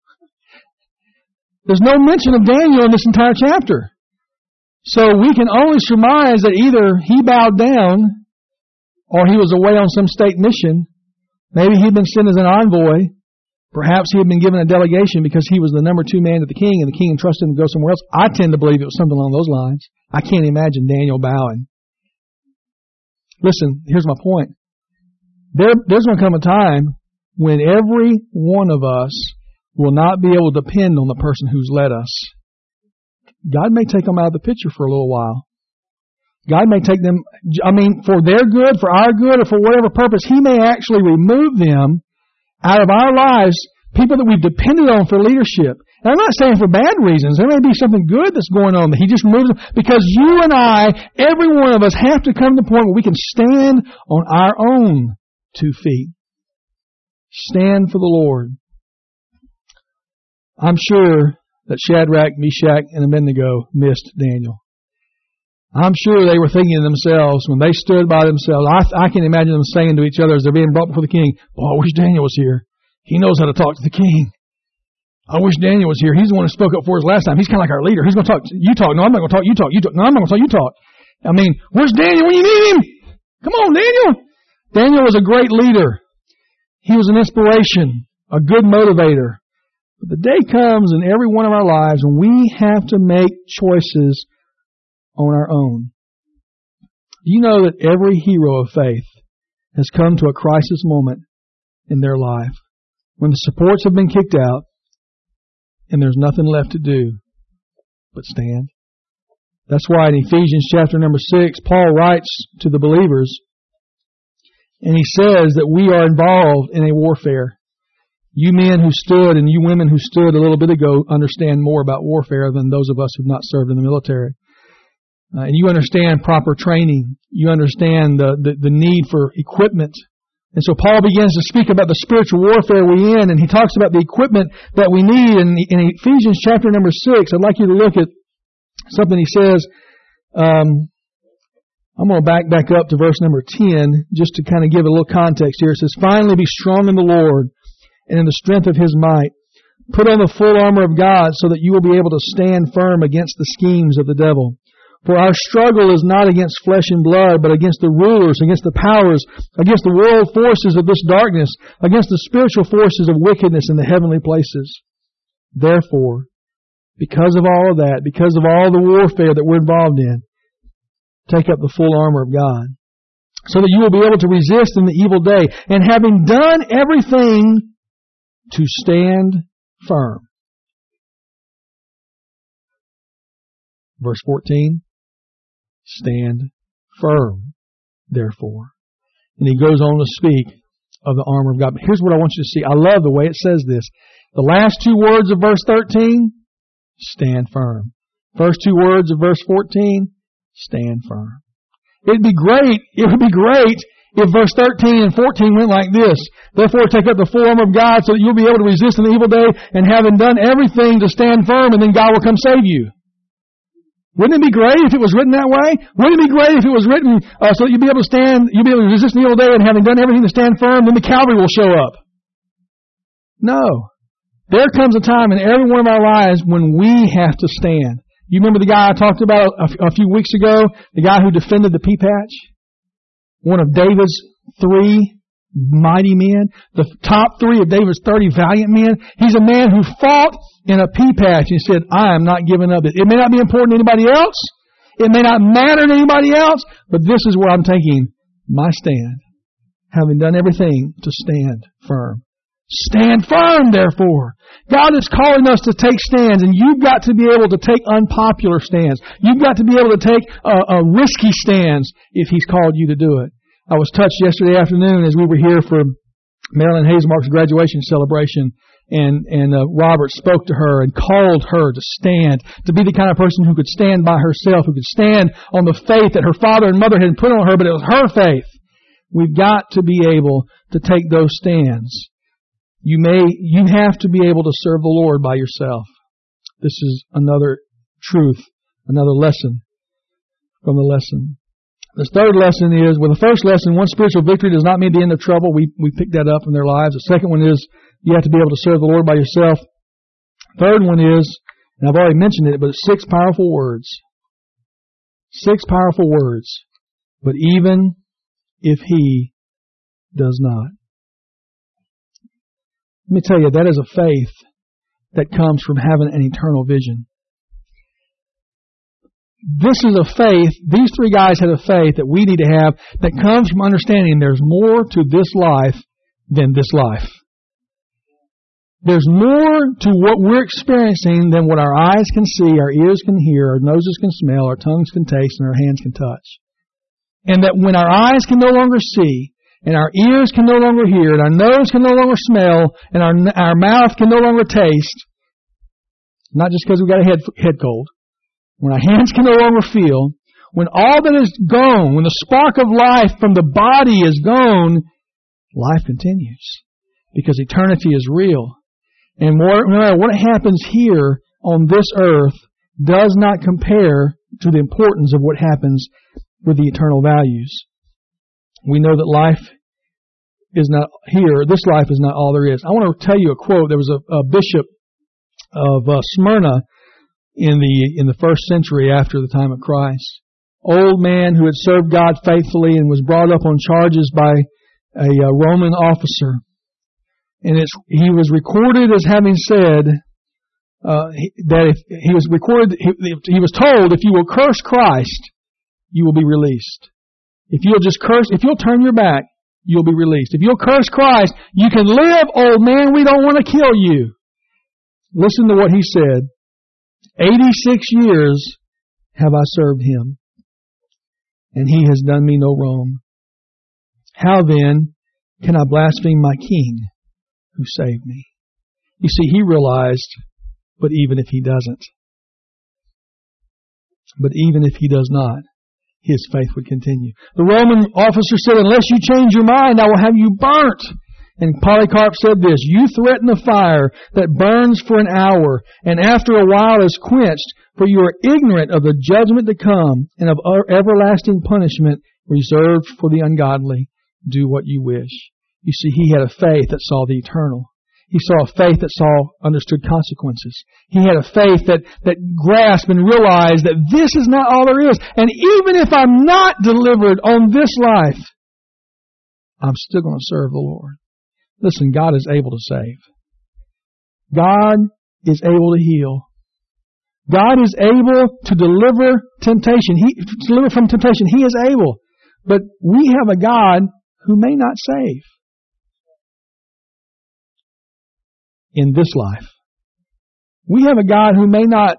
There's no mention of Daniel in this entire chapter. So we can only surmise that either he bowed down or he was away on some state mission. Maybe he'd been sent as an envoy. Perhaps he had been given a delegation because he was the number 2 man to the king, and the king entrusted him to go somewhere else. I tend to believe it was something along those lines. I can't imagine Daniel bowing. Listen, here's my point. There's going to come a time when every one of us will not be able to depend on the person who's led us. God may take them out of the picture for a little while. God may take them, for their good, for our good, or for whatever purpose. He may actually remove them out of our lives, people that we've depended on for leadership. And I'm not saying for bad reasons. There may be something good that's going on, but He just removes them. Because you and I, every one of us, have to come to the point where we can stand on our own 2 feet. Stand for the Lord. I'm sure that Shadrach, Meshach, and Abednego missed Daniel. I'm sure they were thinking to themselves, when they stood by themselves, I can imagine them saying to each other as they're being brought before the king, "Boy, I wish Daniel was here. He knows how to talk to the king. I wish Daniel was here. He's the one who spoke up for us last time. He's kind of like our leader. He's going to talk. You talk. No, I'm not going to talk. You talk. You talk. No, I'm not going to talk. You talk." Where's Daniel when you need him? Come on, Daniel. Daniel was a great leader. He was an inspiration, a good motivator. But the day comes in every one of our lives when we have to make choices on our own. Do you know that every hero of faith has come to a crisis moment in their life when the supports have been kicked out and there's nothing left to do but stand? That's why in Ephesians chapter number 6, Paul writes to the believers, and he says that we are involved in a warfare. You men who stood and you women who stood a little bit ago understand more about warfare than those of us who have not served in the military. And you understand proper training. You understand the need for equipment. And so Paul begins to speak about the spiritual warfare we're in, and he talks about the equipment that we need. And in Ephesians chapter number 6, I'd like you to look at something he says. I'm going to back up to verse number 10 just to kind of give a little context here. It says, "Finally be strong in the Lord and in the strength of His might. Put on the full armor of God so that you will be able to stand firm against the schemes of the devil. For our struggle is not against flesh and blood, but against the rulers, against the powers, against the world forces of this darkness, against the spiritual forces of wickedness in the heavenly places. Therefore, because of all of that, because of all the warfare that we're involved in, take up the full armor of God, so that you will be able to resist in the evil day, and having done everything, to stand firm." Verse 14, "Stand firm, therefore." And he goes on to speak of the armor of God. But here's what I want you to see. I love the way it says this. The last 2 words of verse 13, stand firm. First 2 words of verse 14, stand firm. It would be great if verse 13 and 14 went like this. "Therefore take up the full armor of God so that you'll be able to resist in the evil day, and having done everything to stand firm, and then God will come save you." Wouldn't it be great if it was written that way? Wouldn't it be great if it was written so that you'll be able to stand, you'll be able to resist in the evil day, and having done everything to stand firm, then the cavalry will show up? No. There comes a time in every one of our lives when we have to stand. You remember the guy I talked about a few weeks ago? The guy who defended the pea patch? One of David's 3 mighty men. The top 3 of David's 30 valiant men. He's a man who fought in a pea patch and said, "I am not giving up. It may not be important to anybody else. It may not matter to anybody else, but this is where I'm taking my stand, having done everything to stand firm." Stand firm, therefore. God is calling us to take stands, and you've got to be able to take unpopular stands. You've got to be able to take risky stands if He's called you to do it. I was touched yesterday afternoon as we were here for Marilyn Hazemark's graduation celebration, and Robert spoke to her and called her to stand, to be the kind of person who could stand by herself, who could stand on the faith that her father and mother had put on her, but it was her faith. We've got to be able to take those stands. You have to be able to serve the Lord by yourself. This is another truth, another lesson from the lesson. The third lesson is, well, the first lesson, one spiritual victory does not mean the end of trouble. We picked that up in their lives. The second one is, you have to be able to serve the Lord by yourself. Third one is, and I've already mentioned it, but it's 6 powerful words. 6 powerful words. But even if He does not. Let me tell you, that is a faith that comes from having an eternal vision. This is a faith, these three guys had a faith that we need to have that comes from understanding there's more to this life than this life. There's more to what we're experiencing than what our eyes can see, our ears can hear, our noses can smell, our tongues can taste, and our hands can touch. And that when our eyes can no longer see, and our ears can no longer hear, and our nose can no longer smell, and our mouth can no longer taste, not just because we got a head cold, when our hands can no longer feel, when all that is gone, when the spark of life from the body is gone, life continues. Because eternity is real. And no matter what happens here on this earth does not compare to the importance of what happens with the eternal values. We know that life is not here. This life is not all there is. I want to tell you a quote. There was a bishop of Smyrna in the first century after the time of Christ. Old man who had served God faithfully and was brought up on charges by a Roman officer. And he was recorded as having said that he was told, if you will curse Christ, you will be released. If you'll turn your back, you'll be released. If you'll curse Christ, you can live, old man. We don't want to kill you. Listen to what he said. 86 years have I served him, and he has done me no wrong. How then can I blaspheme my king who saved me? You see, he realized, but even if he doesn't, but even if he does not, his faith would continue. The Roman officer said, unless you change your mind, I will have you burnt. And Polycarp said this, you threaten the fire that burns for an hour, and after a while is quenched, for you are ignorant of the judgment to come, and of everlasting punishment reserved for the ungodly. Do what you wish. You see, he had a faith that saw the eternal. He saw a faith that understood consequences. He had a faith that grasped and realized that this is not all there is. And even if I'm not delivered on this life, I'm still going to serve the Lord. Listen, God is able to save. God is able to heal. God is able to deliver temptation. To deliver from temptation. He is able. But we have a God who may not save in this life. We have a God who may not.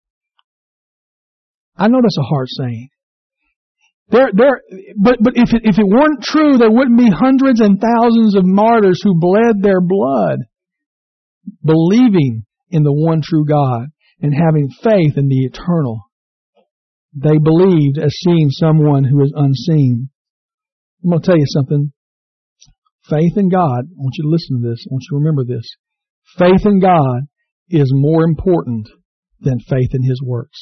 I know that's a hard saying. But if it weren't true, there wouldn't be hundreds and thousands of martyrs who bled their blood, believing in the one true God and having faith in the eternal. They believed as seeing someone who is unseen. I'm going to tell you something. Faith in God, I want you to listen to this. I want you to remember this. Faith in God is more important than faith in His works.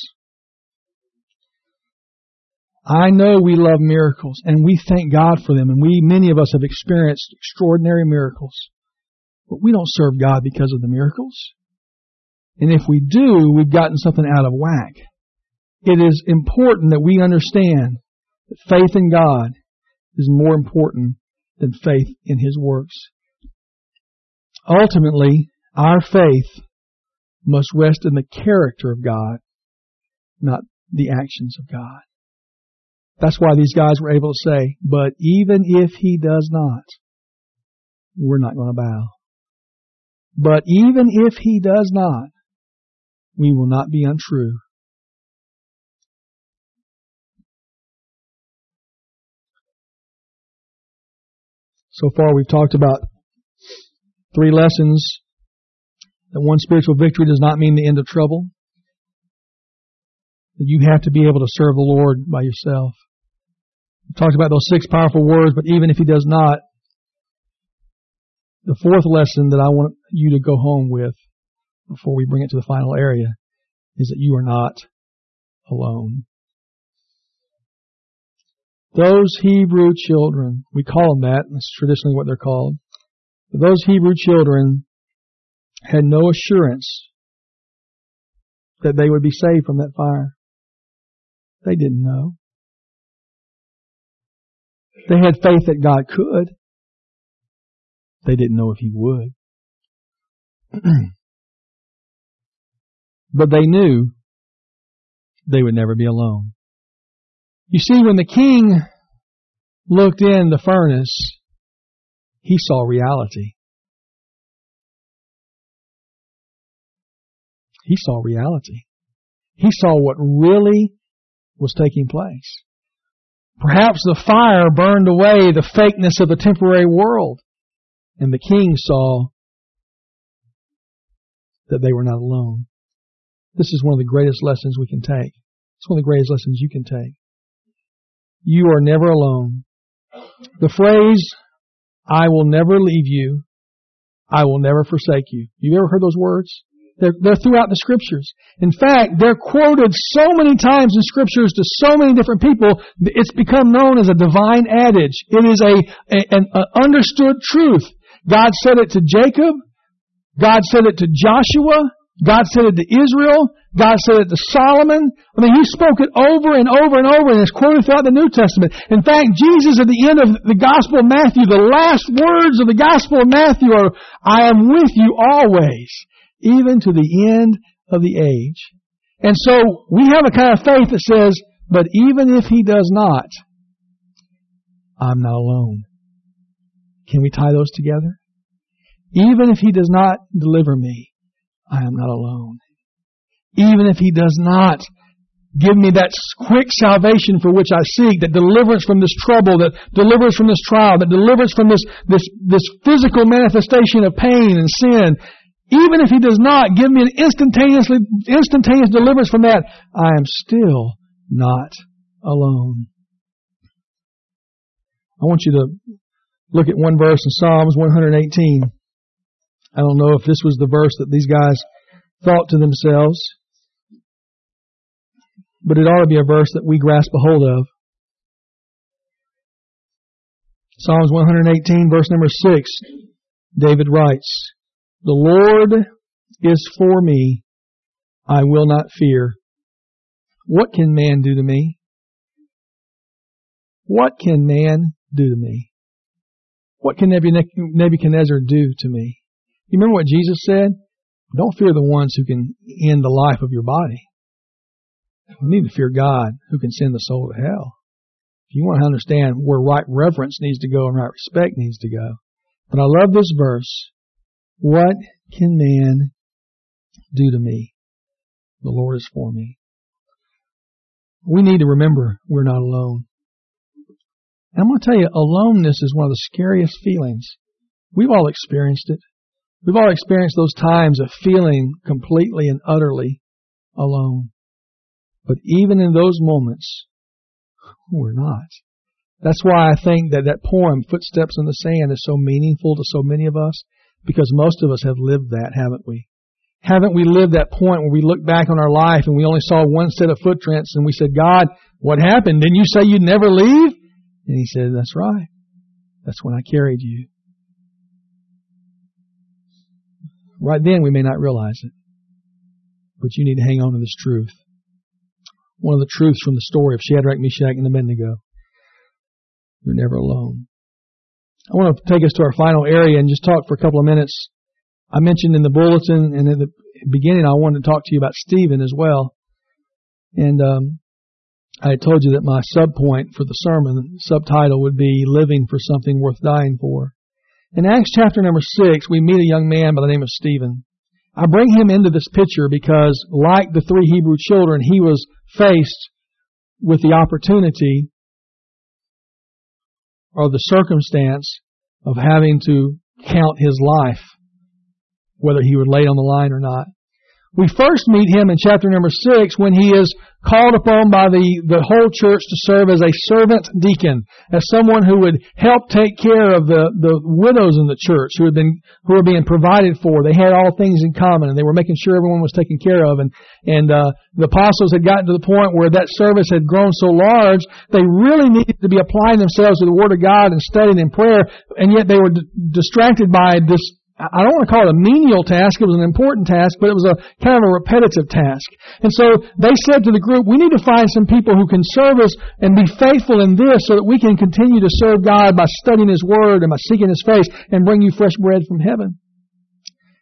I know we love miracles, and we thank God for them, and many of us have experienced extraordinary miracles. But we don't serve God because of the miracles. And if we do, we've gotten something out of whack. It is important that we understand that faith in God is more important than faith in His works. Ultimately, our faith must rest in the character of God, not the actions of God. That's why these guys were able to say, but even if He does not, we're not going to bow. But even if He does not, we will not be untrue. So far we've talked about 3 lessons. That one spiritual victory does not mean the end of trouble. That you have to be able to serve the Lord by yourself. We talked about those 6 powerful words, but even if He does not, the 4th lesson that I want you to go home with before we bring it to the final area is that you are not alone. Those Hebrew children, we call them that, that's traditionally what they're called, but those Hebrew children had no assurance that they would be saved from that fire. They didn't know. They had faith that God could. They didn't know if He would. But they knew they would never be alone. You see, when the king looked in the furnace, he saw reality. He saw reality. He saw what really was taking place. Perhaps the fire burned away the fakeness of the temporary world, and the king saw that they were not alone. This is one of the greatest lessons we can take. It's one of the greatest lessons you can take. You are never alone. The phrase, I will never leave you, I will never forsake you. You ever heard those words? They're throughout the Scriptures. In fact, they're quoted so many times in Scriptures to so many different people, it's become known as a divine adage. It is an understood truth. God said it to Jacob. God said it to Joshua. God said it to Israel. God said it to Solomon. I mean, He spoke it over and over and over, and it's quoted throughout the New Testament. In fact, Jesus at the end of the Gospel of Matthew, the last words of the Gospel of Matthew are, I am with you always, even to the end of the age. And so we have a kind of faith that says, but even if He does not, I'm not alone. Can we tie those together? Even if He does not deliver me, I am not alone. Even if He does not give me that quick salvation for which I seek, that deliverance from this trouble, that deliverance from this trial, that deliverance from this physical manifestation of pain and sin, even if He does not give me an instantaneous deliverance from that, I am still not alone. I want you to look at one verse in Psalms 118. I don't know if this was the verse that these guys thought to themselves, but it ought to be a verse that we grasp a hold of. Psalms 118, verse number 6, David writes, the Lord is for me, I will not fear. What can man do to me? What can man do to me? What can Nebuchadnezzar do to me? You remember what Jesus said? Don't fear the ones who can end the life of your body. You need to fear God who can send the soul to hell. If you want to understand where right reverence needs to go and right respect needs to go. But I love this verse. What can man do to me? The Lord is for me. We need to remember we're not alone. And I'm going to tell you, aloneness is one of the scariest feelings. We've all experienced it. We've all experienced those times of feeling completely and utterly alone. But even in those moments, we're not. That's why I think that poem, Footsteps in the Sand, is so meaningful to so many of us, because most of us have lived that, haven't we? Haven't we lived that point where we look back on our life and we only saw one set of footprints and we said, God, what happened? Didn't you say you'd never leave? And He said, that's right. That's when I carried you. Right then, we may not realize it. But you need to hang on to this truth. One of the truths from the story of Shadrach, Meshach, and Abednego. You're never alone. I want to take us to our final area and just talk for a couple of minutes. I mentioned in the bulletin and at the beginning I wanted to talk to you about Stephen as well. And I had told you that my subpoint for the sermon, subtitle would be Living for Something Worth Dying For. In Acts chapter number 6, we meet a young man by the name of Stephen. I bring him into this picture because, like the 3 Hebrew children, he was faced with the opportunity or the circumstance of having to count his life, whether he would lay it on the line or not. We first meet him in chapter number 6 when he is called upon by the whole church to serve as a servant deacon, as someone who would help take care of the widows in the church who were being provided for. They had all things in common, and they were making sure everyone was taken care of. And the apostles had gotten to the point where that service had grown so large, they really needed to be applying themselves to the Word of God and studying in prayer, and yet they were distracted by this. I don't want to call it a menial task. It was an important task, but it was a kind of a repetitive task. And so they said to the group, we need to find some people who can serve us and be faithful in this so that we can continue to serve God by studying His Word and by seeking His face and bring you fresh bread from heaven.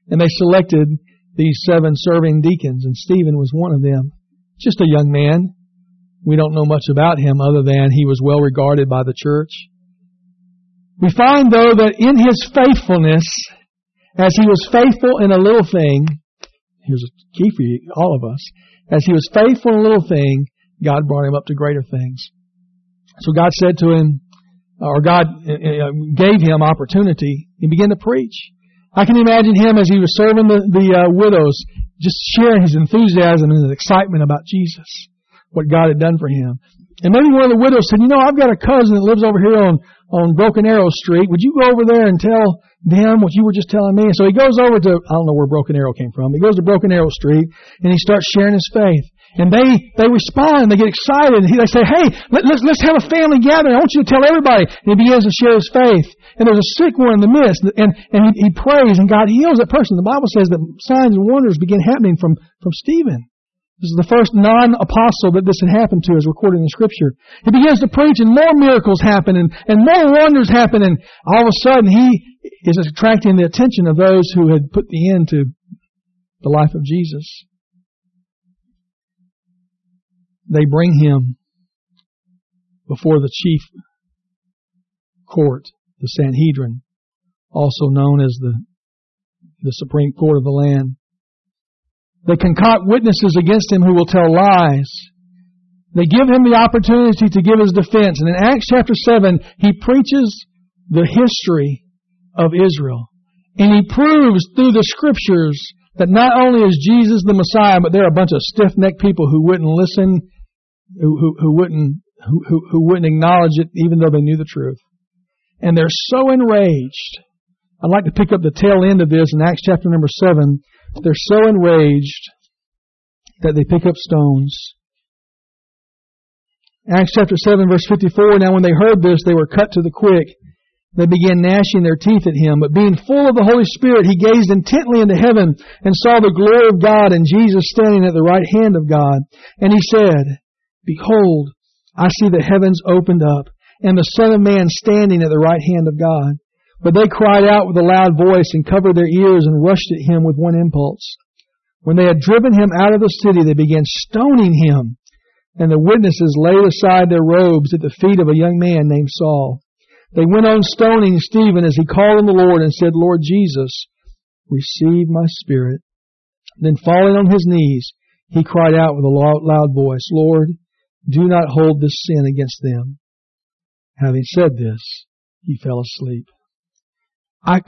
And they selected these 7 serving deacons, and Stephen was one of them. Just a young man. We don't know much about him other than he was well regarded by the church. We find, though, that in his faithfulness, as he was faithful in a little thing, here's a key for you, all of us, as he was faithful in a little thing, God brought him up to greater things. So God said to him, or God gave him opportunity. He began to preach. I can imagine him as he was serving the widows, just sharing his enthusiasm and his excitement about Jesus, what God had done for him. And maybe one of the widows said, I've got a cousin that lives over here on Broken Arrow Street. Would you go over there and tell them what you were just telling me? And so he goes over to, I don't know where Broken Arrow came from. He goes to Broken Arrow Street and he starts sharing his faith. And they respond, they get excited, and they say, hey, let's have a family gathering. I want you to tell everybody. And he begins to share his faith. And there's a sick one in the midst, and he prays, and God heals that person. The Bible says that signs and wonders begin happening from Stephen. This is the first non-apostle that this had happened to, as recorded in the Scripture. He begins to preach, and more miracles happen, and more wonders happen, and all of a sudden he is attracting the attention of those who had put the end to the life of Jesus. They bring him before the chief court, the Sanhedrin, also known as the Supreme Court of the land. They concoct witnesses against him who will tell lies. They give him the opportunity to give his defense. And in Acts chapter 7, he preaches the history of Israel. And he proves through the Scriptures that not only is Jesus the Messiah, but there are a bunch of stiff-necked people who wouldn't listen, who wouldn't acknowledge it even though they knew the truth. And they're so enraged. I'd like to pick up the tail end of this in Acts chapter number 7. They're so enraged that they pick up stones. Acts chapter 7 verse 54, now when they heard this, they were cut to the quick. They began gnashing their teeth at him. But being full of the Holy Spirit, he gazed intently into heaven and saw the glory of God and Jesus standing at the right hand of God. And he said, Behold, I see the heavens opened up, and the Son of Man standing at the right hand of God. But they cried out with a loud voice and covered their ears and rushed at him with one impulse. When they had driven him out of the city, they began stoning him. And the witnesses laid aside their robes at the feet of a young man named Saul. They went on stoning Stephen as he called on the Lord and said, Lord Jesus, receive my spirit. Then falling on his knees, he cried out with a loud voice, Lord, do not hold this sin against them. Having said this, he fell asleep. I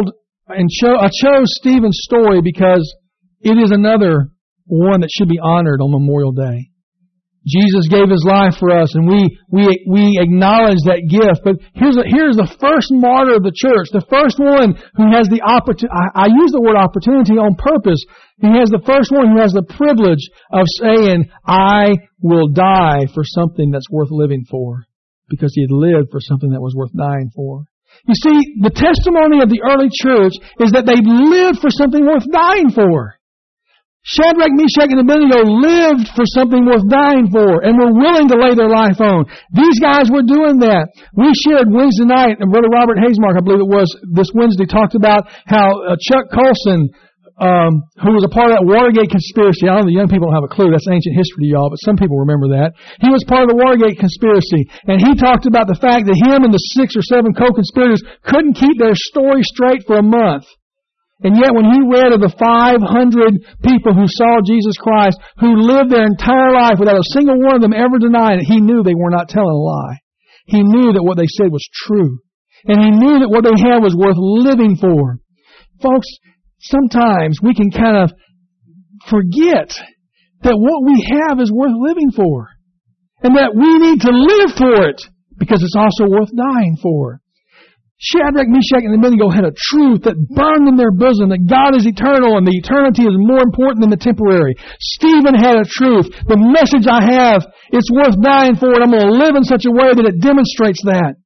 chose Stephen's story because it is another one that should be honored on Memorial Day. Jesus gave his life for us, and we acknowledge that gift. But here's the first martyr of the church, the first one who has the opportunity. I use the word opportunity on purpose. He has the first one who has the privilege of saying, I will die for something that's worth living for, because he had lived for something that was worth dying for. You see, the testimony of the early church is that they lived for something worth dying for. Shadrach, Meshach, and Abednego lived for something worth dying for and were willing to lay their life on. These guys were doing that. We shared Wednesday night, and Brother Robert Haysmark, I believe it was, this Wednesday, talked about how Chuck Colson, who was a part of that Watergate conspiracy. I know the young people don't have a clue. That's ancient history to y'all, but some people remember that. He was part of the Watergate conspiracy, and he talked about the fact that him and the 6 or 7 co-conspirators couldn't keep their story straight for a month. And yet when he read of the 500 people who saw Jesus Christ, who lived their entire life without a single one of them ever denying it, he knew they were not telling a lie. He knew that what they said was true. And he knew that what they had was worth living for. Folks, sometimes we can kind of forget that what we have is worth living for. And that we need to live for it, because it's also worth dying for. Shadrach, Meshach, and Abednego had a truth that burned in their bosom, that God is eternal and the eternity is more important than the temporary. Stephen had a truth. The message I have, it's worth dying for, and I'm going to live in such a way that it demonstrates that.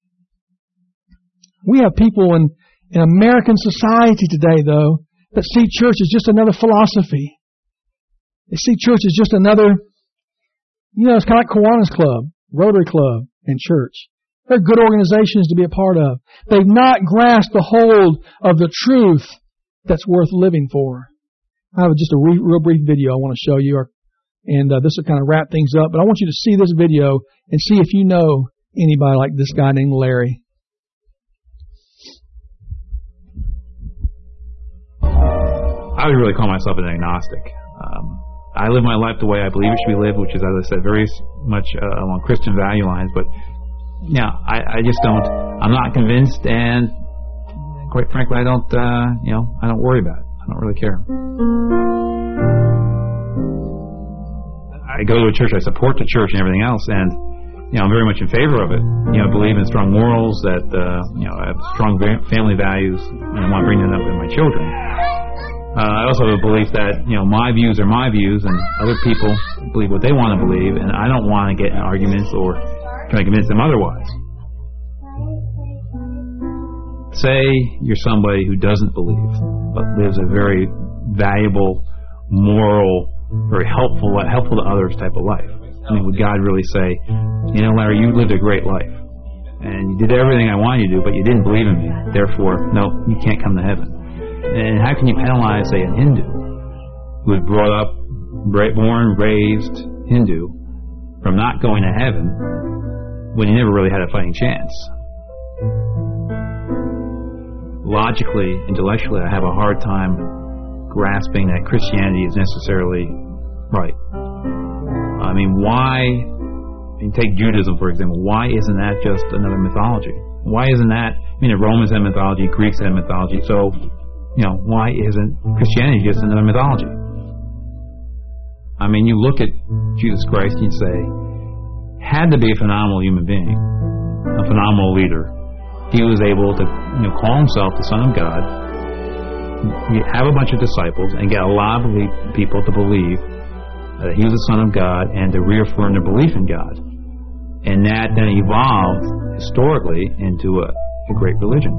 We have people in American society today, though, that see church as just another philosophy. They see church as just another, it's kind of like Kiwanis Club, Rotary Club, and church. They're good organizations to be a part of. They've not grasped the hold of the truth that's worth living for. I have just a real brief video I want to show you, and this will kind of wrap things up. But I want you to see this video and see if you know anybody like this guy named Larry. I would really call myself an agnostic. I live my life the way I believe it should be lived, which is, as I said, very much along Christian value lines. But yeah, I just don't. I'm not convinced, and quite frankly, I don't. I don't worry about it. I don't really care. I go to a church. I support the church and everything else, and I'm very much in favor of it. I believe in strong morals, that I have strong family values, and I want to bring that up with my children. I also have a belief that my views are my views, and other people believe what they want to believe, and I don't want to get in arguments or try to convince them otherwise. Say you're somebody who doesn't believe, but lives a very valuable, moral, very helpful to others type of life. I mean, would God really say, Larry, you lived a great life, and you did everything I wanted you to do, but you didn't believe in me. Therefore, no, you can't come to heaven. And how can you penalize, say, a Hindu who was brought up, born, raised Hindu, from not going to heaven when he never really had a fighting chance? Logically, intellectually, I have a hard time grasping that Christianity is necessarily right. I mean, why, take Judaism, for example, why isn't that just another mythology? Why isn't that, the Romans had mythology, Greeks had mythology, so, why isn't Christianity just another mythology? I mean, you look at Jesus Christ and you say, had to be a phenomenal human being, a phenomenal leader. He was able to, call himself the Son of God, have a bunch of disciples, and get a lot of people to believe that he was the Son of God and to reaffirm their belief in God. And that then evolved historically into a great religion.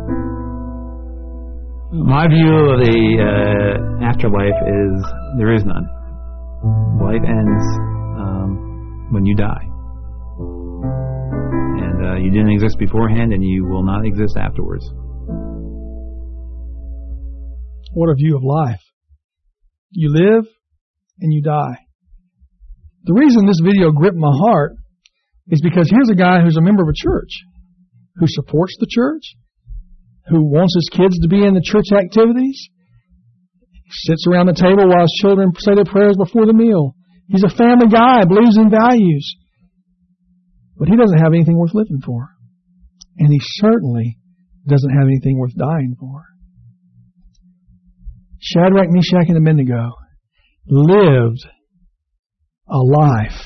My view of the afterlife is there is none. Life ends when you die. And you didn't exist beforehand, and you will not exist afterwards. What a view of life. You live and you die. The reason this video gripped my heart is because here's a guy who's a member of a church, who supports the church, who wants his kids to be in the church activities. He sits around the table while his children say their prayers before the meal. He's a family guy, believes in values. But he doesn't have anything worth living for. And he certainly doesn't have anything worth dying for. Shadrach, Meshach, and Abednego lived a life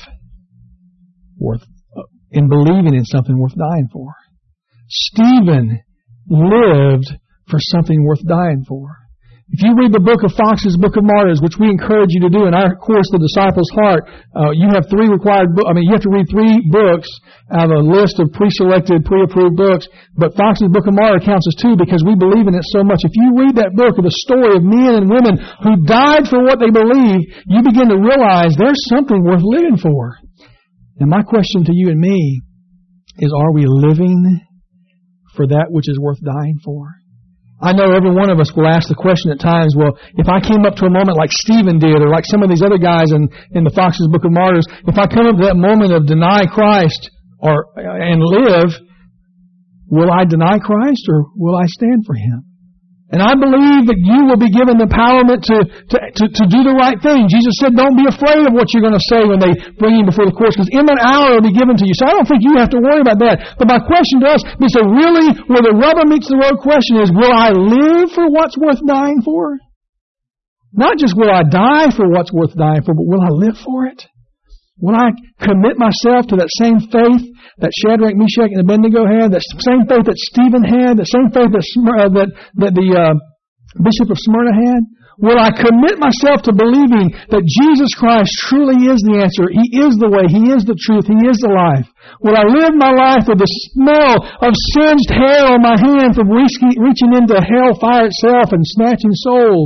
in believing in something worth dying for. Stephen lived for something worth dying for. If you read the book of Fox's Book of Martyrs, which we encourage you to do in our course, The Disciple's Heart, you have you have to read 3 books out of a list of pre-selected, pre-approved books, but Fox's Book of Martyrs counts as 2 because we believe in it so much. If you read that book of the story of men and women who died for what they believe, you begin to realize there's something worth living for. And my question to you and me is, are we living for that which is worth dying for? I know every one of us will ask the question at times, well, if I came up to a moment like Stephen did, or like some of these other guys in the Fox's Book of Martyrs, if I come up to that moment of deny Christ and live, will I deny Christ or will I stand for Him? And I believe that you will be given the empowerment to do the right thing. Jesus said, don't be afraid of what you're going to say when they bring you before the courts, because in that hour it will be given to you. So I don't think you have to worry about that. But my question to us is, so really, where the rubber meets the road question is, will I live for what's worth dying for? Not just will I die for what's worth dying for, but will I live for it? Will I commit myself to that same faith that Shadrach, Meshach, and Abednego had, that same faith that Stephen had, that same faith that the Bishop of Smyrna had? Will I commit myself to believing that Jesus Christ truly is the answer? He is the way. He is the truth. He is the life. Will I live my life with the smell of singed hair on my hand from reaching into hell fire itself and snatching souls?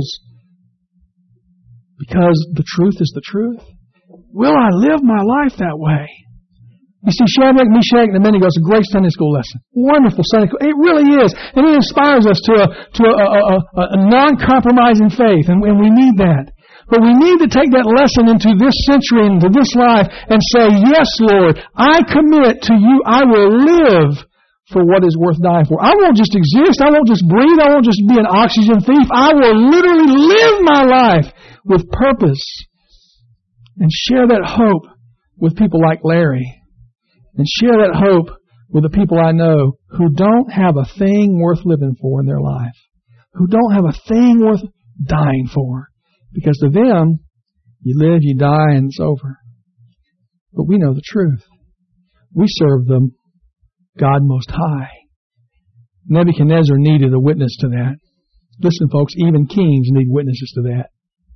Because the truth is the truth. Will I live my life that way? You see, Shadrach, Meshach, and Abednego is a great Sunday school lesson. Wonderful Sunday school. It really is. And it inspires us to a non-compromising faith, and we need that. But we need to take that lesson into this century, into this life, and say, yes, Lord, I commit to you, I will live for what is worth dying for. I won't just exist, I won't just breathe, I won't just be an oxygen thief. I will literally live my life with purpose and share that hope with people like Larry, and share that hope with the people I know who don't have a thing worth living for in their life, who don't have a thing worth dying for. Because to them, you live, you die, and it's over. But we know the truth. We serve the God Most High. Nebuchadnezzar needed a witness to that. Listen, folks, even kings need witnesses to that.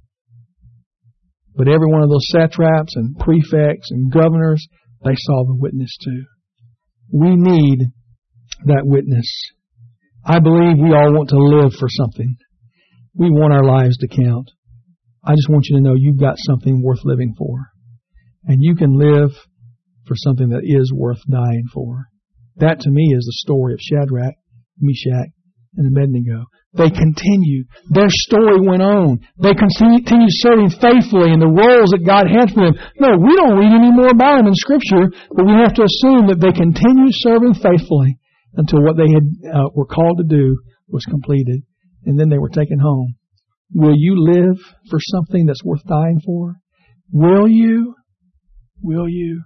But every one of those satraps and prefects and governors, they saw the witness too. We need that witness. I believe we all want to live for something. We want our lives to count. I just want you to know you've got something worth living for. And you can live for something that is worth dying for. That to me is the story of Shadrach, Meshach, and Abednego. They continued. Their story went on. They continued serving faithfully in the roles that God had for them. No, we don't read any more about them in Scripture, but we have to assume that they continued serving faithfully until what they were called to do was completed. And then they were taken home. Will you live for something that's worth dying for? Will you? Will you?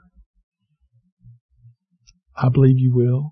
I believe you will.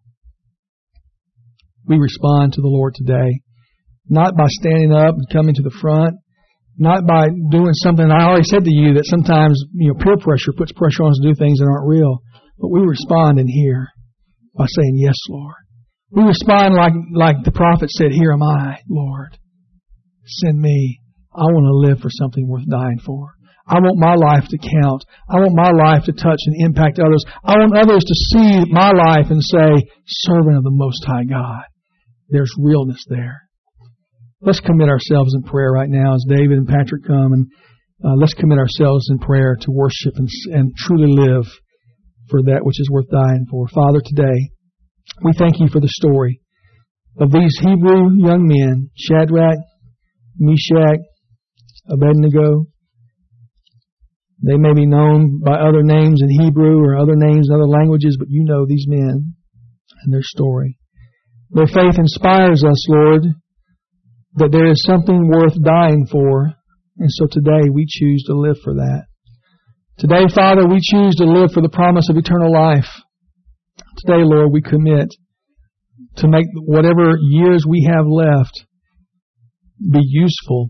We respond to the Lord today, not by standing up and coming to the front, not by doing something. I already said to you that sometimes peer pressure puts pressure on us to do things that aren't real. But we respond in here by saying, yes, Lord. We respond like the prophet said, here am I, Lord. Send me. I want to live for something worth dying for. I want my life to count. I want my life to touch and impact others. I want others to see my life and say, servant of the Most High God. There's realness there. Let's commit ourselves in prayer right now as David and Patrick come, and let's commit ourselves in prayer to worship and truly live for that which is worth dying for. Father, today, we thank you for the story of these Hebrew young men, Shadrach, Meshach, Abednego. They may be known by other names in Hebrew or other names in other languages, but you know these men and their story. Their faith inspires us, Lord, that there is something worth dying for, and so today we choose to live for that. Today, Father, we choose to live for the promise of eternal life. Today, Lord, we commit to make whatever years we have left be useful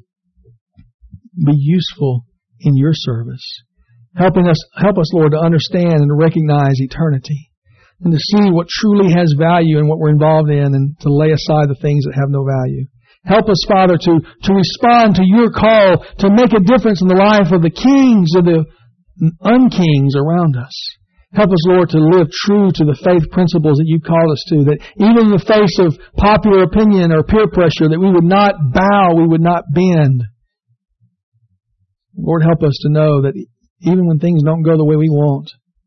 in your service. Help us, Lord, to understand and to recognize eternity and to see what truly has value in what we're involved in and to lay aside the things that have no value. Help us, Father, to respond to your call to make a difference in the life of the kings and the unkings around us. Help us, Lord, to live true to the faith principles that you've called us to, that even in the face of popular opinion or peer pressure, that we would not bow, we would not bend. Lord, help us to know that even when things don't go the way we want,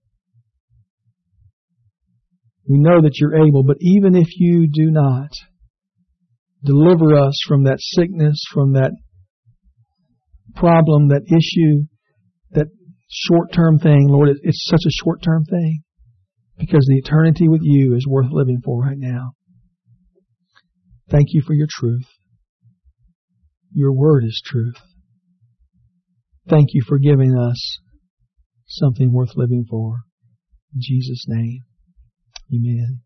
we know that you're able, but even if you do not, deliver us from that sickness, from that problem, that issue, that short-term thing. Lord, it's such a short-term thing because the eternity with you is worth living for right now. Thank you for your truth. Your word is truth. Thank you for giving us something worth living for. In Jesus' name, amen.